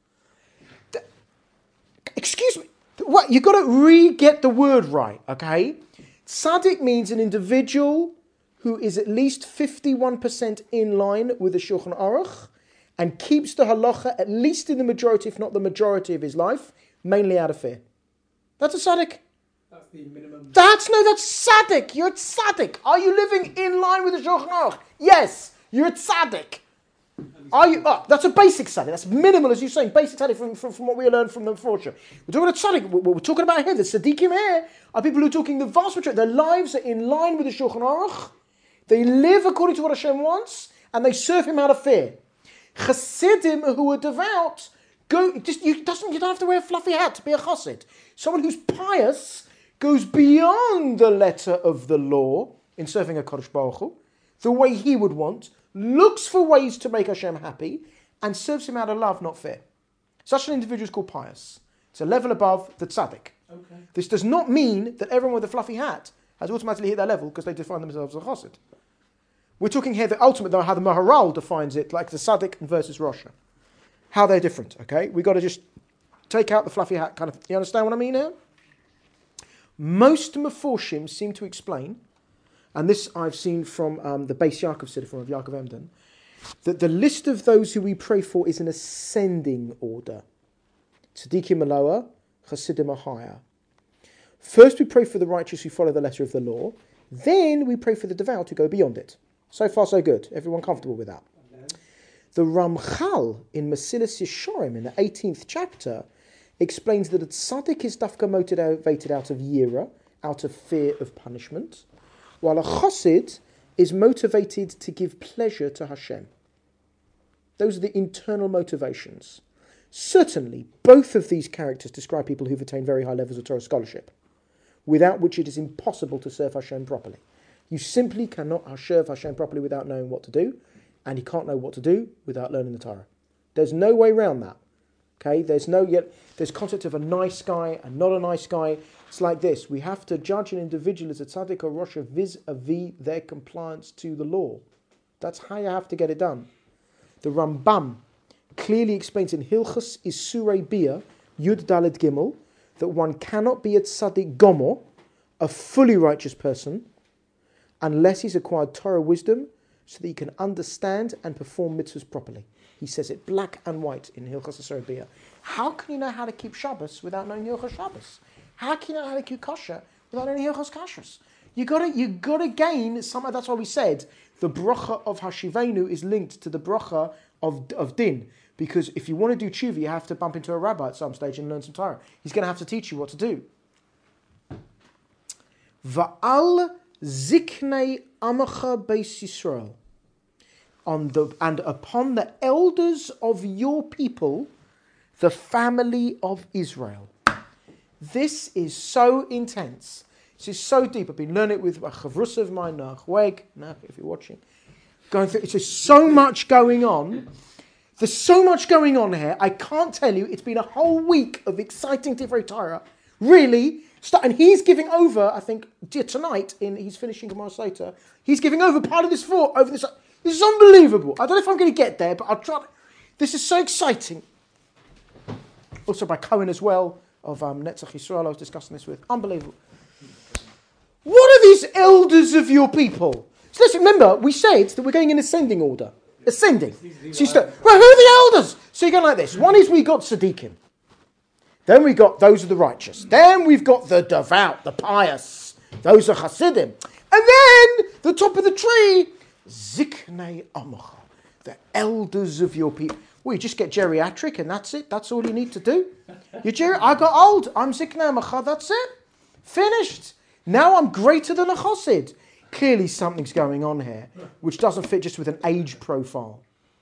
Excuse me. What? You've got to re-get the word right, okay? Tzaddik means an individual who is at least fifty-one percent in line with the Shulchan Aruch and keeps the halacha at least in the majority, if not the majority of his life, mainly out of fear. That's a tzaddik. That's the minimum. That's, no, that's tzaddik. You're a tzaddik. Are you living in line with the Shulchan Aruch? Yes, you're a tzaddik. Are you? Oh, that's a basic tzaddik. That's minimal, as you're saying, basic tzaddik from, from, from what we learned from the Fortune. We're talking about tzaddik. What we're talking about here, the tzaddikim here, are people who are talking the vast majority. Their lives are in line with the Shulchan Aruch. They live according to what Hashem wants, and they serve Him out of fear. Chassidim who are devout go. Just you doesn't. You don't have to wear a fluffy hat to be a chassid. Someone who's pious goes beyond the letter of the law in serving a Kodesh Baruch Hu, the way he would want, looks for ways to make Hashem happy, and serves Him out of love, not fear. Such an individual is called pious. It's a level above the tzaddik. Okay. This does not mean that everyone with a fluffy hat has automatically hit that level because they define themselves as a chassid. We're talking here the ultimate, though, how the Maharal defines it, like the tzaddik versus Rosha. How they're different, okay? We've got to just take out the fluffy hat kind of... You understand what I mean now? Most Meforshim seem to explain, and this I've seen from um, the Beis Yaakov Siddur of Yaakov Emden, that the list of those who we pray for is an ascending order. Tzaddikim are lower, Chassidim are higher. First we pray for the righteous who follow the letter of the law, then we pray for the devout who go beyond it. So far so good. Everyone comfortable with that? The Ramchal in Mesilas Yesharim in the eighteenth chapter explains that a tzaddik is dafka motivated out of yira, out of fear of punishment, while a chassid is motivated to give pleasure to Hashem. Those are the internal motivations. Certainly, both of these characters describe people who've attained very high levels of Torah scholarship, without which it is impossible to serve Hashem properly. You simply cannot serve Hashem properly without knowing what to do, and you can't know what to do without learning the Torah. There's no way around that. Okay, there's no yet. There's concept of a nice guy and not a nice guy. It's like this: we have to judge an individual as a tzaddik or rosha vis-a-vis their compliance to the law. That's how you have to get it done. The Rambam clearly explains in Hilchos Isurei Bia Yud Daled Gimel that one cannot be a tzaddik gomer, a fully righteous person, unless he's acquired Torah wisdom so that he can understand and perform mitzvahs properly. He says it black and white in Hilchos Isurei Bia. How can you know how to keep Shabbos without knowing Hilchos Shabbos? How can you know how to keep kosher without knowing Hilchos Kashrus? You gotta, you gotta gain some. That's why we said the bracha of Hashivenu is linked to the bracha of of Din, because if you want to do tshuva, you have to bump into a rabbi at some stage and learn some Torah. He's going to have to teach you what to do. Va'al ziknei amacha beis Yisrael, on the and upon the elders of your people, the family of Israel. This is so intense. This is so deep. I've been learning it with a chavrus of mine, Nach Weg, Nach, if you're watching. Going through, it's just so much going on. There's so much going on here. I can't tell you. It's been a whole week of exciting Divrei Torah. Really. And he's giving over, I think, tonight, in he's finishing tomorrow later, he's giving over part of this fort over this. This is unbelievable. I don't know if I'm going to get there, but I'll try. This is so exciting. Also by Cohen as well, of um, Netzach Yisrael, I was discussing this with. Unbelievable. What are these elders of your people? So listen, remember, we said that we're going in ascending order. Ascending. So you start, well, who are the elders? So you go like this. One is we got Tzaddikim. Then we got, those are the righteous. Then we've got the devout, the pious. Those are Hasidim. And then, the top of the tree, Ziknei Amacha, the elders of your people. Well, you just get geriatric and that's it. That's all you need to do. You're geri- I got old. I'm Ziknei Amacha. That's it. Finished. Now I'm greater than a Chassid. Clearly something's going on here, which doesn't fit just with an age profile.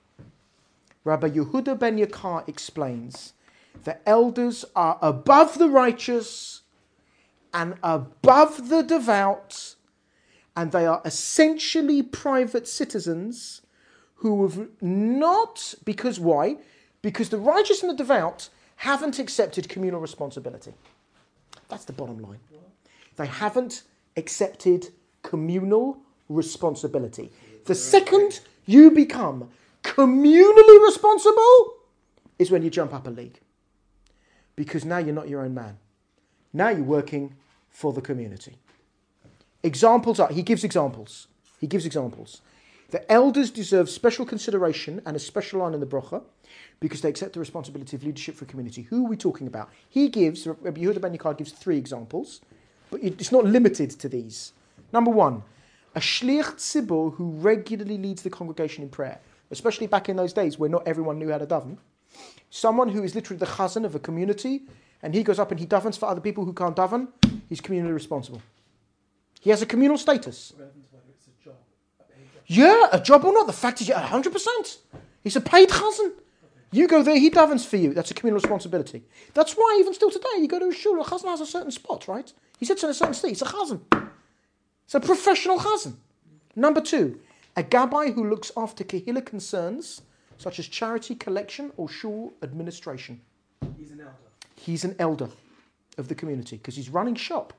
Rabbi Yehuda ben Yakar explains, the elders are above the righteous and above the devout, and they are essentially private citizens who have not, because why? Because the righteous and the devout haven't accepted communal responsibility. That's the bottom line. They haven't accepted communal responsibility. The second you become communally responsible is when you jump up a league. Because now you're not your own man. Now you're working for the community. Examples are, he gives examples. He gives examples. The elders deserve special consideration and a special line in the brocha because they accept the responsibility of leadership for community. Who are we talking about? He gives, Rabbi Yehuda ben Yakar gives three examples, but it's not limited to these. Number one, a shliach tzibur who regularly leads the congregation in prayer, especially back in those days where not everyone knew how to daven. Someone who is literally the chazan of a community, and he goes up and he davens for other people who can't daven, he's communally responsible. He has a communal status. It's a job, a paid job. Yeah, a job or not, the fact is you're one hundred percent. He's a paid chazan. You go there, he davens for you. That's a communal responsibility. That's why even still today, you go to a shul, a chazan has a certain spot, right? He sits in a certain seat. It's a chazan. It's a professional chazan. Number two, a gabbai who looks after kehillah concerns, such as charity collection or shul administration. He's an elder. He's an elder of the community because he's running shop.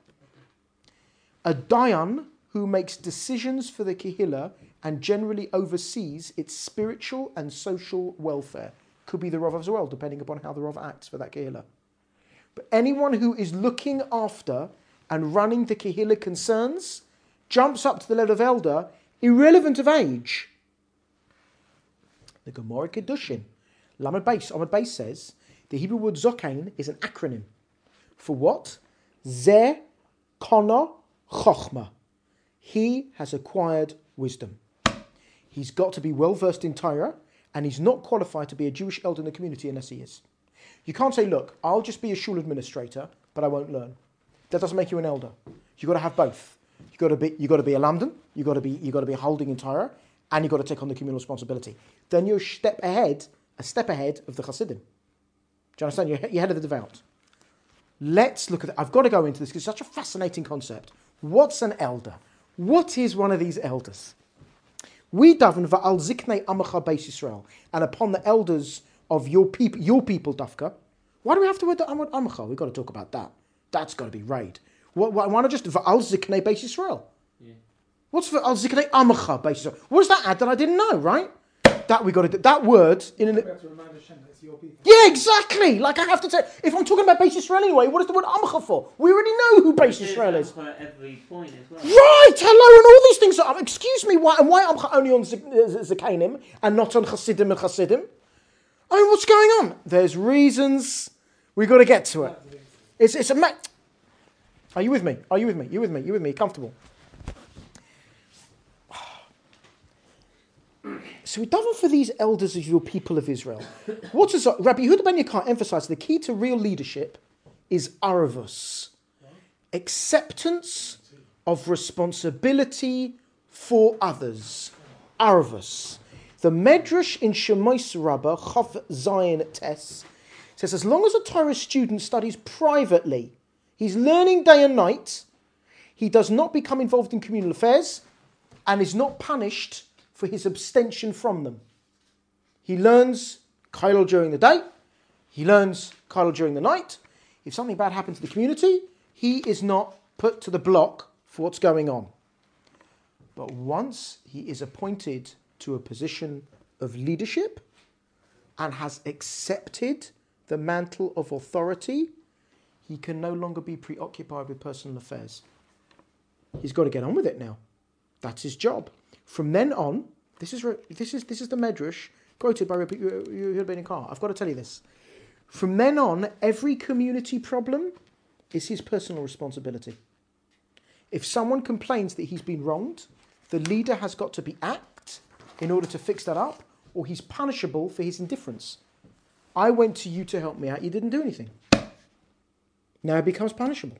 A dayan who makes decisions for the kehillah and generally oversees its spiritual and social welfare. Could be the Rav as well, depending upon how the Rav acts for that kehillah. But anyone who is looking after and running the kehillah concerns jumps up to the level of elder, irrelevant of age. The Gemara Kedushin, Lamed Beis, Amud Beis says, the Hebrew word zokain is an acronym. For what? Zeh Kona Chochma. He has acquired wisdom. He's got to be well versed in Torah, and he's not qualified to be a Jewish elder in the community unless he is. You can't say, look, I'll just be a shul administrator, but I won't learn. That doesn't make you an elder. You've got to have both. You've got to be, you've got to be a lamdan, you've got to be, you've got to be holding in Torah, and you've got to take on the communal responsibility. Then you're a step ahead, a step ahead of the Hasidim. Do you understand? You're, you're ahead of the devout. Let's look at it. I've got to go into this because it's such a fascinating concept. What's an elder? What is one of these elders? We daven va'al ziknei amacha beis Yisrael, and upon the elders of your people, your people, Dafka. Why do we have to word the word amacha? We've got to talk about that. That's got to be raid. Why, why not just va'al ziknei beis Yisrael? Yeah. What's va'al ziknei amacha beis Yisrael? What does that add that I didn't know? Right? That we got to do. That word in an. We have to remind Hashem that it's your people. Yeah, exactly. Like I have to say, if I'm talking about Beis Yisrael anyway, what is the word Amacha for? We already know who Beis Yisrael is. At every point as well. Right, hello, and all these things. Are, excuse me, why, and why Amacha only on Zakanim and not on Chasidim and Chasidim? I mean, what's going on? There's reasons. We've got to get to it. It's, it's a... Ma- Are you with me? Are you with me? You with me? You with me? Comfortable? So we daven for these elders of your people of Israel. What is Rabbi Yehuda ben Yakar emphasized the key to real leadership is aravus, acceptance of responsibility for others. Aravus. The Medrash in Shemais Rabbah Chav Zayin Tes says as long as a Torah student studies privately, he's learning day and night, he does not become involved in communal affairs and is not punished for his abstention from them. He learns Kailul during the day, he learns Kailul during the night. If something bad happens to the community, he is not put to the block for what's going on. But once he is appointed to a position of leadership and has accepted the mantle of authority, he can no longer be preoccupied with personal affairs. He's got to get on with it now. That's his job. From then on, this is this is this is the Medrash quoted by Yehuda ben Yakar. I've got to tell you this. From then on, every community problem is his personal responsibility. If someone complains that he's been wronged, the leader has got to be act in order to fix that up, or he's punishable for his indifference. I went to you to help me out, you didn't do anything. Now it becomes punishable.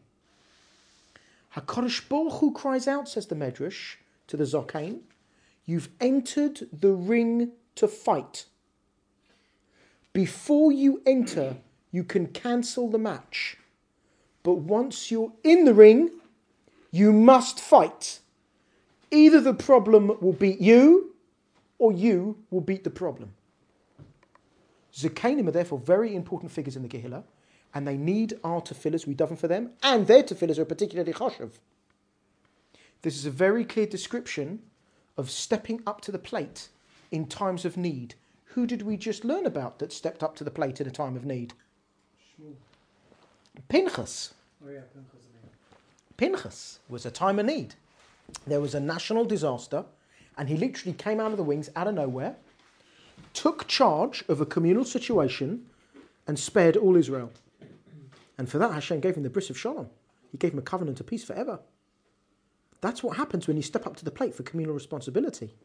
HaKadosh Baruch Hu cries out, says the Medrash, to the Zokain, you've entered the ring to fight. Before you enter, you can cancel the match. But once you're in the ring, you must fight. Either the problem will beat you, or you will beat the problem. Zokainim are therefore very important figures in the Kehillah, and they need our tefillahs, we daven for them, and their tefillahs are particularly chashuv. This is a very clear description of stepping up to the plate in times of need. Who did we just learn about that stepped up to the plate in a time of need? Shmuel. Pinchas. Oh yeah, Pinchas. Pinchas was a time of need. There was a national disaster, and he literally came out of the wings, out of nowhere, took charge of a communal situation, and spared all Israel. And for that, Hashem gave him the bris of Shalom. He gave him a covenant of peace forever. That's what happens when you step up to the plate for communal responsibility.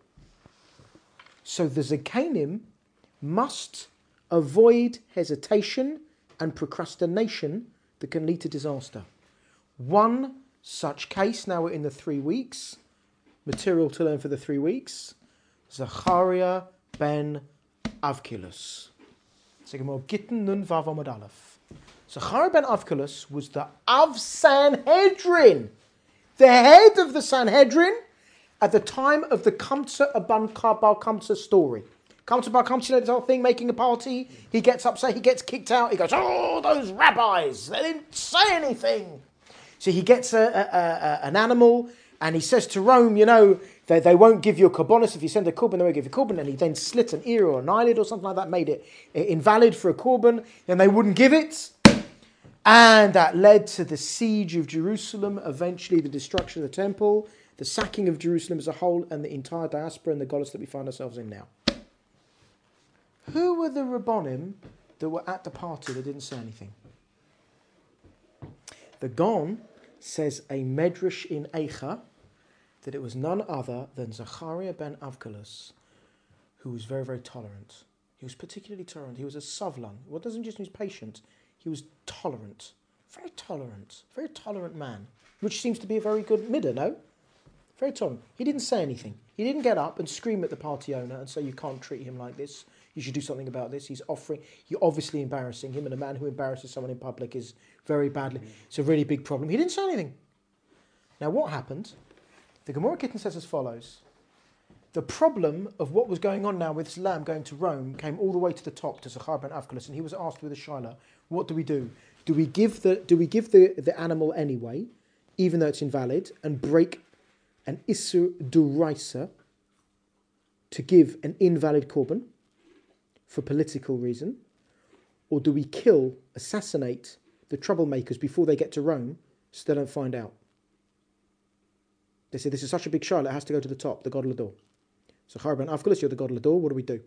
So the Zakanim must avoid hesitation and procrastination that can lead to disaster. One such case, now we're in the three weeks, material to learn for the three weeks, Zachariah ben Avkilus. Gittin Nun Vav Amud Aleph. Zachariah ben Avkilus was the Av Sanhedrin, the head of the Sanhedrin at the time of the Kamsa Aban Bar Kamsa story. Kamsa Bar Kamsa, you know this whole thing, making a party, he gets upset, he gets kicked out, he goes, oh, those rabbis, they didn't say anything. So he gets a, a, a, an animal, and he says to Rome, you know, they, they won't give you a korbanos if you send a korban, they won't give you a korban. And he then slit an ear or an eyelid or something like that, made it invalid for a korban, and they wouldn't give it. And that led to the siege of Jerusalem, eventually the destruction of the temple, the sacking of Jerusalem as a whole, and the entire diaspora and the Golos that we find ourselves in now. Who were the Rabbonim that were at the party that didn't say anything? The Gon says a medrash in Eicha that it was none other than Zachariah ben Avkilus, who was very, very tolerant. He was particularly tolerant. He was a savlan. What doesn't just mean he's patient. He was tolerant. Very tolerant. Very tolerant man. Which seems to be a very good middah, no? Very tolerant. He didn't say anything. He didn't get up and scream at the party owner and say, you can't treat him like this. You should do something about this. He's offering, you're obviously embarrassing him, and a man who embarrasses someone in public is very badly. It's a really big problem. He didn't say anything. Now what happened? The Gemara Gittin says as follows. The problem of what was going on now with this lamb going to Rome came all the way to the top to Zachariah ben Avkilus, and he was asked with a shaila, what do we do? Do we give the do we give the, the animal anyway, even though it's invalid, and break an Isur Duraisa to give an invalid korban for political reason, or do we kill, assassinate the troublemakers before they get to Rome so they don't find out? They say this is such a big shaila, it has to go to the top, the Gadol Hador. Zachariah ben Avkilus, you're the Gadol Hador, what do we do?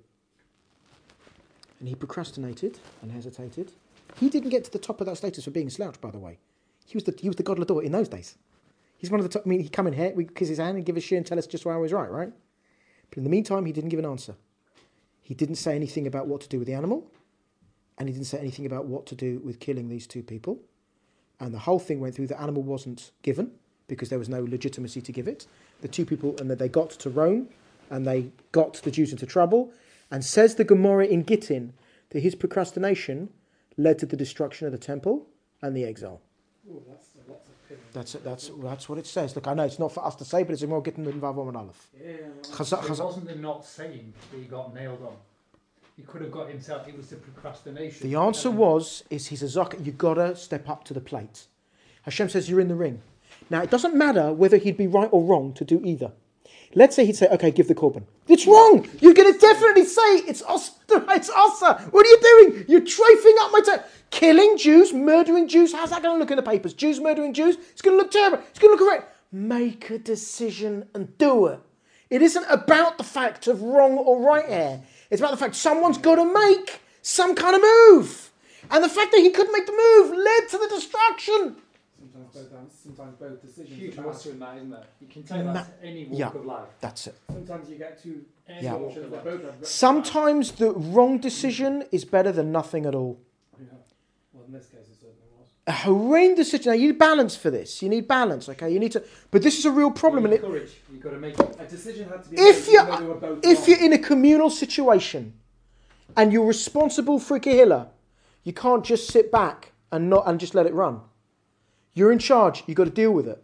And he procrastinated and hesitated. He didn't get to the top of that status for being a slouch, by the way. He was the he was the Gadol Hador in those days. He's one of the top. I mean, he come in here, we kiss his hand and give a shir and tell us just why I was right, right? But in the meantime, he didn't give an answer. He didn't say anything about what to do with the animal, and he didn't say anything about what to do with killing these two people. And the whole thing went through. The animal wasn't given because there was no legitimacy to give it. The two people, and that they got to Rome, and they got the Jews into trouble. And says the Gemara in Gittin that his procrastination led to the destruction of the temple and the exile. Ooh, that's a lot of pity. That's it, that's that's what it says. Look, I know it's not for us to say, but it's a more Gittin than Vav Amud Aleph. Yeah, well, Chazak, So it Chazak. wasn't the not saying that he got nailed on. He could have got himself, it was the procrastination. The answer Um, was, is he's a zakah, you've got to step up to the plate. Hashem says you're in the ring. Now, it doesn't matter whether he'd be right or wrong to do either. Let's say he'd say, okay, give the korban. It's wrong. You're going to definitely say, it's us, it's asa. What are you doing? You're trafing up my time. Killing Jews, murdering Jews, how's that going to look in the papers? Jews murdering Jews? It's going to look terrible. It's going to look great. Make a decision and do it. It isn't about the fact of wrong or right here. It's about the fact someone's got to make some kind of move. And the fact that he couldn't make the move led to the destruction. Sometimes both, um, sometimes both decisions. Huge are bad. muscle in that, isn't there? You can take Ma- that to any walk yeah. of life. That's it. Sometimes you get two Any Yeah. walk options of that life. both have. Sometimes the wrong decision is better than nothing at all. Yeah. Well, in this case, it certainly was. A horrendous situation. Now, you need balance for this. You need balance, okay? You need to... But this is a real problem. You And need it, courage. You've got to make it. A decision had to be If made, you- even though they were both if wrong. you're in a communal situation and you're responsible for a kahila, you can't just sit back and not and just let it run. You're in charge. You've got to deal with it.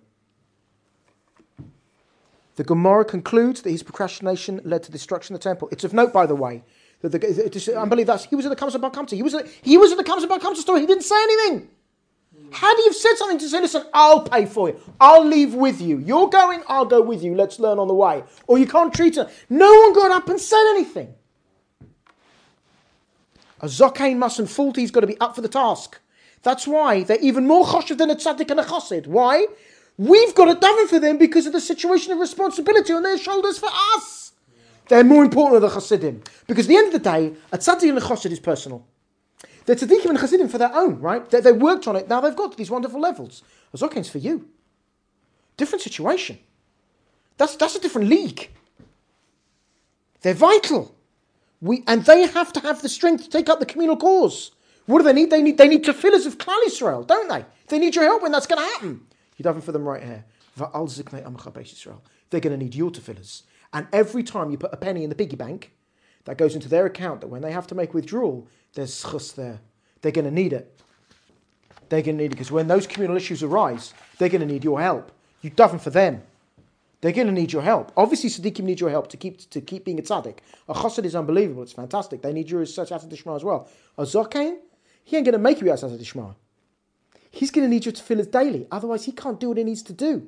The Gemara concludes that his procrastination led to destruction of the temple. It's of note, by the way, that the, it's unbelievable. That's, he was at the Kamsa Bar Kamsa. He was at, he was at the Kamsa Bar Kamsa store. He didn't say anything. Had he have said something to say, listen, I'll pay for you. I'll leave with you. You're going, I'll go with you. Let's learn on the way. Or you can't treat her. No one got up and said anything. A Zokain mustn't fault. He's got to be up for the task. That's why they're even more choshev than a tzaddik and a chassid. Why? We've got to daven for them because of the situation of responsibility on their shoulders for us. They're more important than the chassidim. Because at the end of the day, a tzaddik and a chassid is personal. They're tzaddikim and chassidim for their own, right? They, they worked on it. Now they've got to these wonderful levels. A Zokain's for you. Different situation. That's, that's a different league. They're vital. We, and they have to have the strength to take up the communal cause. What do they need? They need they need tefillahs of Klal Yisrael, don't they? They need your help when that's going to happen. You daven for them right here. Va'al ziknei amcha beis Yisrael. They're going to need your tefillahs. And every time you put a penny in the piggy bank, that goes into their account, that when they have to make withdrawal, there's schus there. They're going to need it. They're going to need it because when those communal issues arise, they're going to need your help. You daven for them. They're going to need your help. Obviously, tzaddikim need your help to keep to keep being a tzaddik. A chassid is unbelievable. It's fantastic. They need your Yasat Dishma as well. A zokain, he ain't going to make you Yasat Dishma. He's going to need your tefillahs daily. Otherwise, he can't do what he needs to do.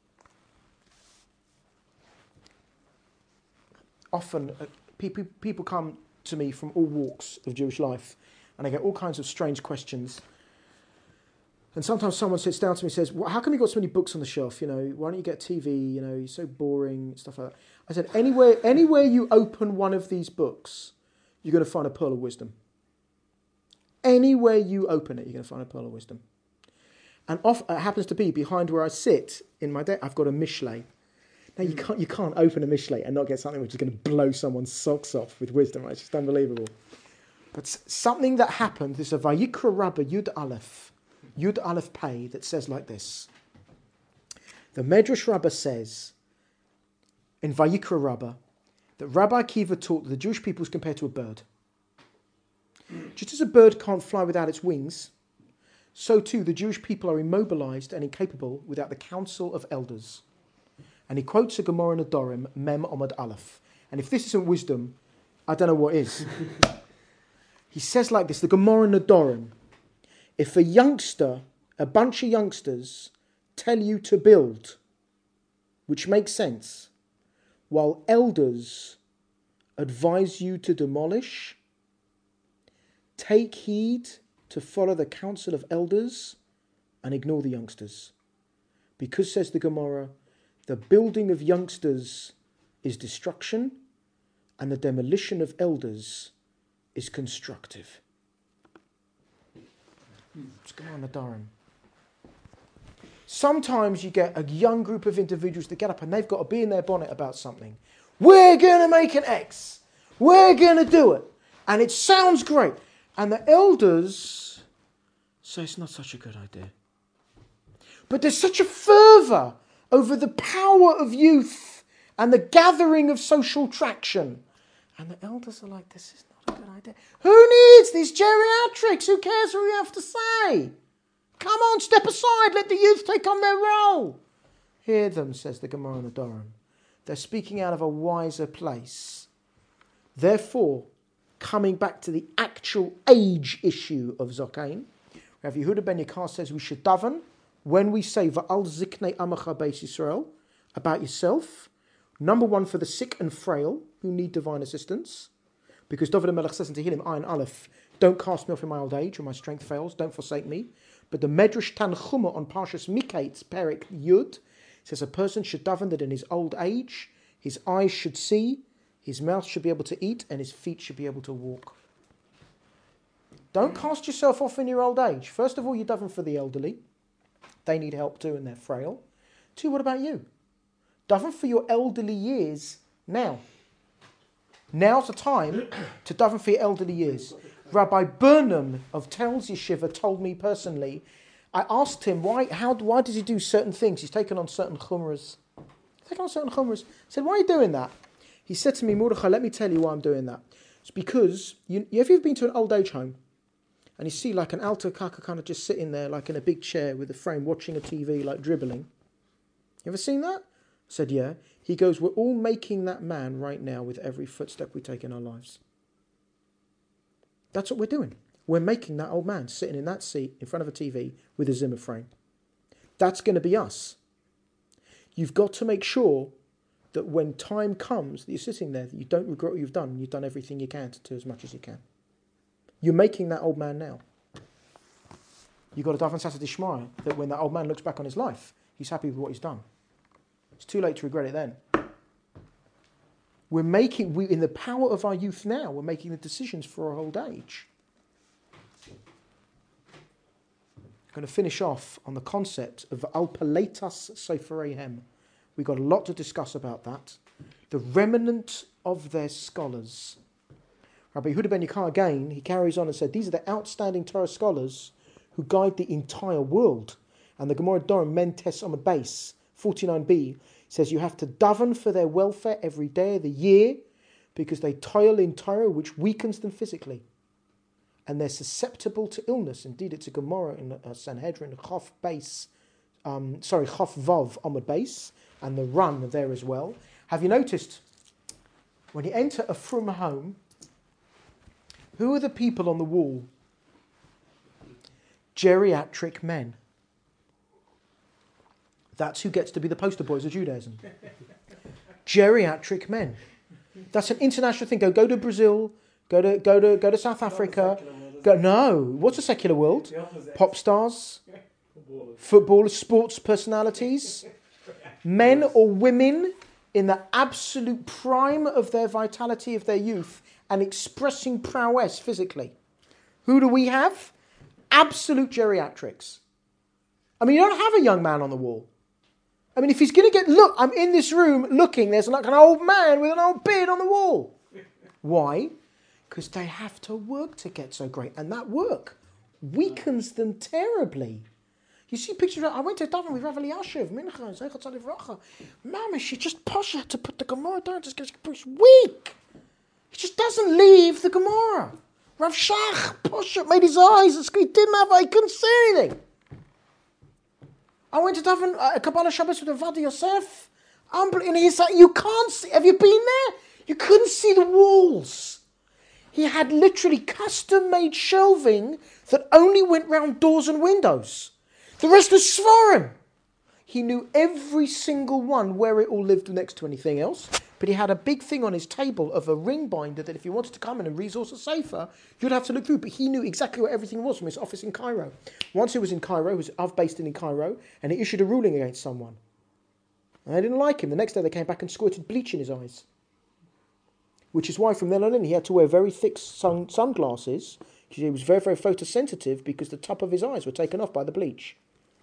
Often, uh, people people come to me from all walks of Jewish life, and they get all kinds of strange questions. And sometimes someone sits down to me and says, well, how come you got so many books on the shelf? You know, why don't you get T V? You know, you're so boring, stuff like that. I said, anywhere, anywhere you open one of these books, you're going to find a pearl of wisdom. Anywhere you open it, you're going to find a pearl of wisdom. And off, it happens to be behind where I sit in my desk, I've got a Mishlei. Now, you can't, you can't open a Mishlei and not get something which is going to blow someone's socks off with wisdom. Right? It's just unbelievable. But something that happened, there's a Vayikra Rabbah Yud Aleph, Yud Aleph Pei, that says like this. The Medrash Rabbah says in Vayikra Rabbah that Rabbi Akiva taught that the Jewish people is compared to a bird. Just as a bird can't fly without its wings, so too the Jewish people are immobilized and incapable without the council of elders. And he quotes a Gemara in Adorim, Mem Omad Aleph. And if this isn't wisdom, I don't know what is. He says like this, the Gemara in Adorim, if a youngster, a bunch of youngsters, tell you to build, which makes sense, while elders advise you to demolish, take heed to follow the counsel of elders and ignore the youngsters. Because, says the Gemara, the building of youngsters is destruction and the demolition of elders is constructive. What's going on in the Durham? Sometimes you get a young group of individuals that get up and they've got to be in their bonnet about something. We're going to make an X. We're going to do it. And it sounds great. And the elders say it's not such a good idea. But there's such a fervour over the power of youth and the gathering of social traction. And the elders are like, this is not a good idea. Who needs these geriatrics? Who cares what you have to say? Come on, step aside. Let the youth take on their role. Hear them, says the Gemara in the Durham. They're speaking out of a wiser place. Therefore, coming back to the actual age issue of Zokain, Rav Yehuda ben Yakar says we should daven when we say Va'al ziknei amacha beis Yisrael about yourself. Number one, for the sick and frail who need divine assistance. Because David HaMelech says in Tehillim, Ayin Aleph, don't cast me off in my old age when my strength fails, don't forsake me. But the Medrash Tanchuma on Parshas Miketz, Perek Yud, says a person should daven that in his old age, his eyes should see, his mouth should be able to eat, and his feet should be able to walk. Don't cast yourself off in your old age. First of all, you're davening for the elderly. They need help too and they're frail. Two, what about you? Daven for your elderly years now. Now's the time to daven for your elderly years. Rabbi Burnham of Telz Yeshiva told me personally, I asked him, why How? why does he do certain things? He's taken on certain chumras. He's taken on certain chumras. I said, why are you doing that? He said to me, Mordechai, let me tell you why I'm doing that. It's because, you, have you ever been to an old age home? And you see like an alter kaka kind of just sitting there like in a big chair with a frame watching a T V like dribbling. You ever seen that? I said, yeah. He goes, we're all making that man right now with every footstep we take in our lives. That's what we're doing. We're making that old man sitting in that seat in front of a T V with a Zimmer frame. That's going to be us. You've got to make sure that when time comes that you're sitting there, that you don't regret what you've done and you've done everything you can to do as much as you can. You're making that old man now. You've got to daven Saturday Shema that when that old man looks back on his life, he's happy with what he's done. It's too late to regret it then. We're making, we, in the power of our youth now, we're making the decisions for our old age. I'm going to finish off on the concept of Al Paletas Seferehem. We've got a lot to discuss about that. The remnant of their scholars. Rabbi Yehuda ben Yakar again, he carries on and said, these are the outstanding Torah scholars who guide the entire world. And the Gemara Dorim Mentes on the base, forty-nine b, says you have to daven for their welfare every day of the year because they toil in Torah which weakens them physically. And they're susceptible to illness. Indeed, it's a Gemara in uh, Sanhedrin, Chof base, um, sorry, Chof Vav on the base, and the run there as well. Have you noticed, when you enter a frum home, who are the people on the wall? Geriatric men. That's who gets to be the poster boys of Judaism. Geriatric men. That's an international thing. Go, go to Brazil. Go to go to go to South Africa. Go, no, what's a secular world? Pop stars, footballers, sports personalities, men or women in the absolute prime of their vitality of their youth and expressing prowess physically. Who do we have? Absolute geriatrics. I mean, you don't have a young man on the wall. I mean, if he's going to get, look, I'm in this room looking, there's like an old man with an old beard on the wall. Why? Because they have to work to get so great. And that work weakens them terribly. You see pictures, I went to daven with Rav Eliashiv, Mincha, Zeichat Tzaddik V'Racha. Mama, she just pushed her to put the Gemara down, just she's weak. He just doesn't leave the Gemara. Rav Shach pushed it, made his eyes, he didn't have, he couldn't see anything. I went to daven a Kabbalah Shabbos with Avad Yosef. And he's like, you can't see, have you been there? You couldn't see the walls. He had literally custom-made shelving that only went round doors and windows. The rest was Svarim. He knew every single one where it all lived next to anything else. But he had a big thing on his table of a ring binder that if you wanted to come in and resource a sefer, you'd have to look through. But he knew exactly where everything was from his office in Cairo. Once he was in Cairo, he was Av based in Cairo, and he issued a ruling against someone. And they didn't like him. The next day they came back and squirted bleach in his eyes. Which is why from then on in he had to wear very thick sun- sunglasses because he was very, very photosensitive because the top of his eyes were taken off by the bleach.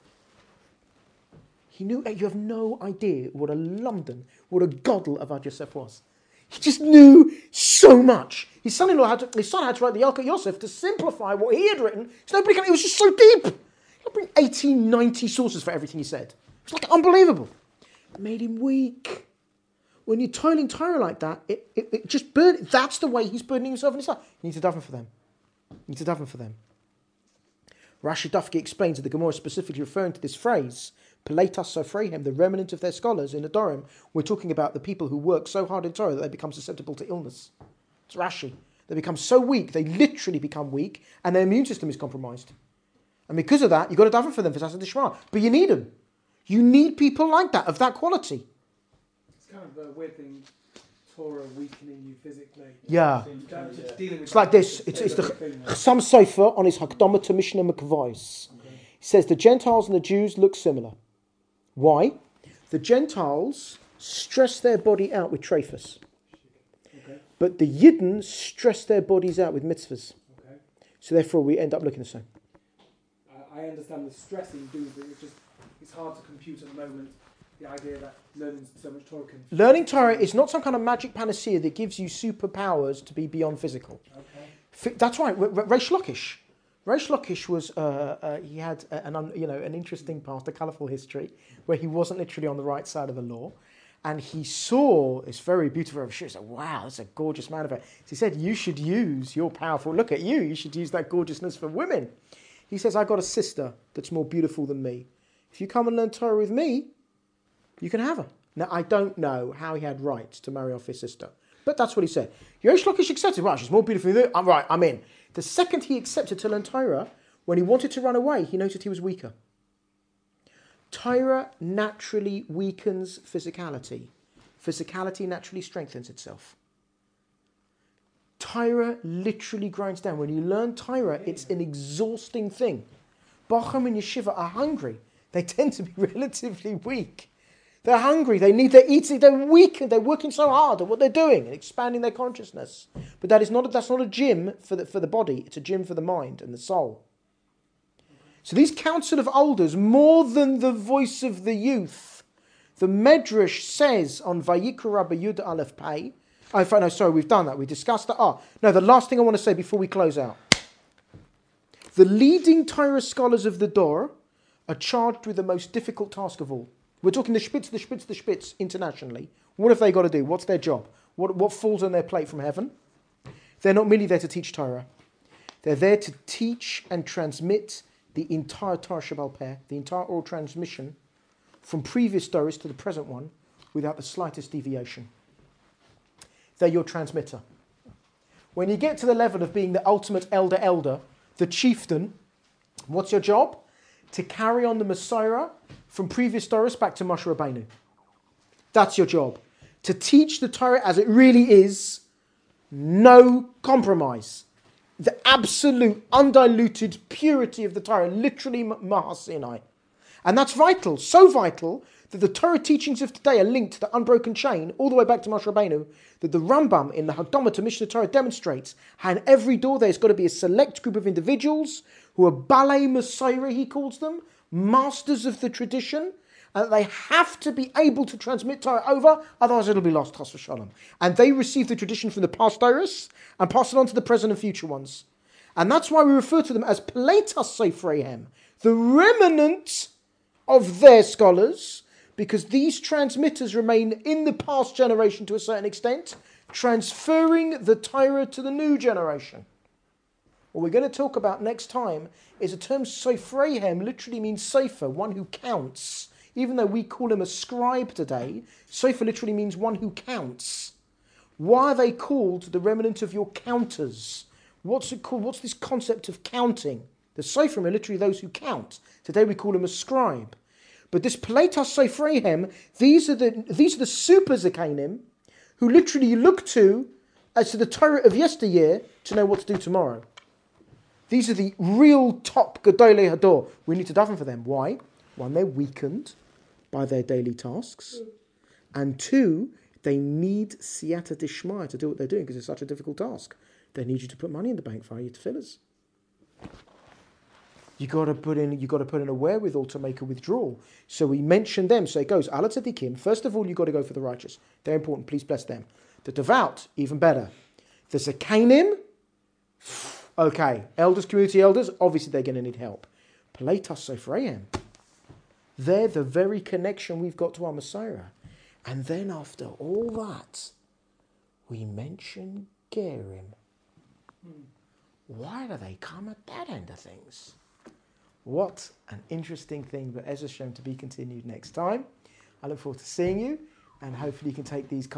He knew, you have no idea what a London, what a Godel Avad Yosef was. He just knew so much. His son-in-law had to, his son had to write the Yalkut Yosef to simplify what he had written. So nobody can, it was just so deep. He had bring eighteen, ninety sources for everything he said. It was like unbelievable. It made him weak. When you're toiling Torah like that, it, it, it just burn. That's the way he's burdening himself in his life. You need to daven for them. You need to daven for them. Rashi Dafki explains that the Gemara is specifically referring to this phrase, Peletas Sofrehem, the remnant of their scholars in the Dorim. We're talking about the people who work so hard in Torah that they become susceptible to illness. It's Rashi. They become so weak, they literally become weak, and their immune system is compromised. And because of that, you've got to daven for them for Sassad Shema. But you need them. You need people like that, of that quality. It's kind of a weird thing, Torah weakening you physically. Yeah. Yeah. It's like this. It's, it's the Chassam Sofer on his Hakdama to Mishnah Makvais. Okay. He says the Gentiles and the Jews look similar. Why? The Gentiles stress their body out with trephus. Okay. But the Yidden stress their bodies out with mitzvahs. Okay. So therefore we end up looking the same. Uh, I understand the stress in doing it. It's just it's hard to compute at the moment. The idea that learning so much Torah can... Learning Torah is not some kind of magic panacea that gives you superpowers to be beyond physical. Okay. That's right. R- R- Reish Lakish. Reish Lakish was, uh, uh, he had an, un, you know, an interesting past, a colourful history, where he wasn't literally on the right side of the law. And he saw this very beautiful Rav Shua. He said, wow, that's a gorgeous man of it. So he said, you should use your powerful, look at you, you should use that gorgeousness for women. He says, I got a sister that's more beautiful than me. If you come and learn Torah with me, you can have her. Now, I don't know how he had rights to marry off his sister, but that's what he said. Reish Lakish accepted, wow, she's more beautiful than you. I'm right, I'm in. The second he accepted to learn Torah, when he wanted to run away, he noticed he was weaker. Torah naturally weakens physicality. Physicality naturally strengthens itself. Torah literally grinds down. When you learn Torah, it's an exhausting thing. Bacham and Yeshiva are hungry. They tend to be relatively weak. They're hungry, they need their eating, they're weak, they're working so hard at what they're doing and expanding their consciousness. But that is not a, that's not a gym for the, for the body, it's a gym for the mind and the soul. So these council of elders, more than the voice of the youth, the Medrash says on Vayikra Rabba Yud Aleph Pei, oh, no, sorry, we've done that, we discussed that. Ah, no, the last thing I want to say before we close out. The leading Torah scholars of the Dor are charged with the most difficult task of all. We're talking the Spitz, the Spitz, the Spitz internationally. What have they got to do? What's their job? What, what falls on their plate from heaven? They're not merely there to teach Torah. They're there to teach and transmit the entire Torah Shebaal Peh, the entire oral transmission from previous stories to the present one without the slightest deviation. They're your transmitter. When you get to the level of being the ultimate elder elder, the chieftain, what's your job? To carry on the Messiah from previous stories back to Moshe Rabbeinu. That's your job. To teach the Torah as it really is, no compromise. The absolute, undiluted purity of the Torah, literally Mahas Sinai. And that's vital, so vital, that the Torah teachings of today are linked to the unbroken chain all the way back to Moshe Rabbeinu, that the Rambam in the Hakdama to Mishnah Torah demonstrates how in every door there's got to be a select group of individuals who are Balei Messiah, he calls them, masters of the tradition, and that they have to be able to transmit Torah over, otherwise it'll be lost, Chas v'shalom. And they receive the tradition from the past Torahs and pass it on to the present and future ones. And that's why we refer to them as Pleitas Seifreihem, the remnant of their scholars, because these transmitters remain in the past generation to a certain extent, transferring the Torah to the new generation. What we're going to talk about next time is the term Seifreihem literally means Sefer, one who counts. Even though we call him a scribe today, Sefer literally means one who counts. Why are they called the remnant of your counters? What's it called? What's this concept of counting? The Seifrim are literally those who count. Today we call him a scribe. But this Pleitas Seifreihem, these are the these are the super Zakanim who literally you look to as to the Torah of yesteryear to know what to do tomorrow. These are the real top Gedolei Hador. We need to daven for them. Why? One, they're weakened by their daily tasks. And two, they need siyata dishmaya to do what they're doing because it's such a difficult task. They need you to put money in the bank for your tefillahs. You got to put in. You got to put in a wherewithal to make a withdrawal. So we mentioned them. So it goes ala tzadikim. First of all, you got to go for the righteous. They're important. Please bless them. The devout, even better. The zakanim. Okay, elders, community elders. Obviously, they're going to need help. Pleitas Seifreihem. They're the very connection we've got to our Messiah. And then after all that, we mention Gerim. Why do they come at that end of things? What an interesting thing, but Ezra Shem to be continued next time. I look forward to seeing you, and hopefully you can take these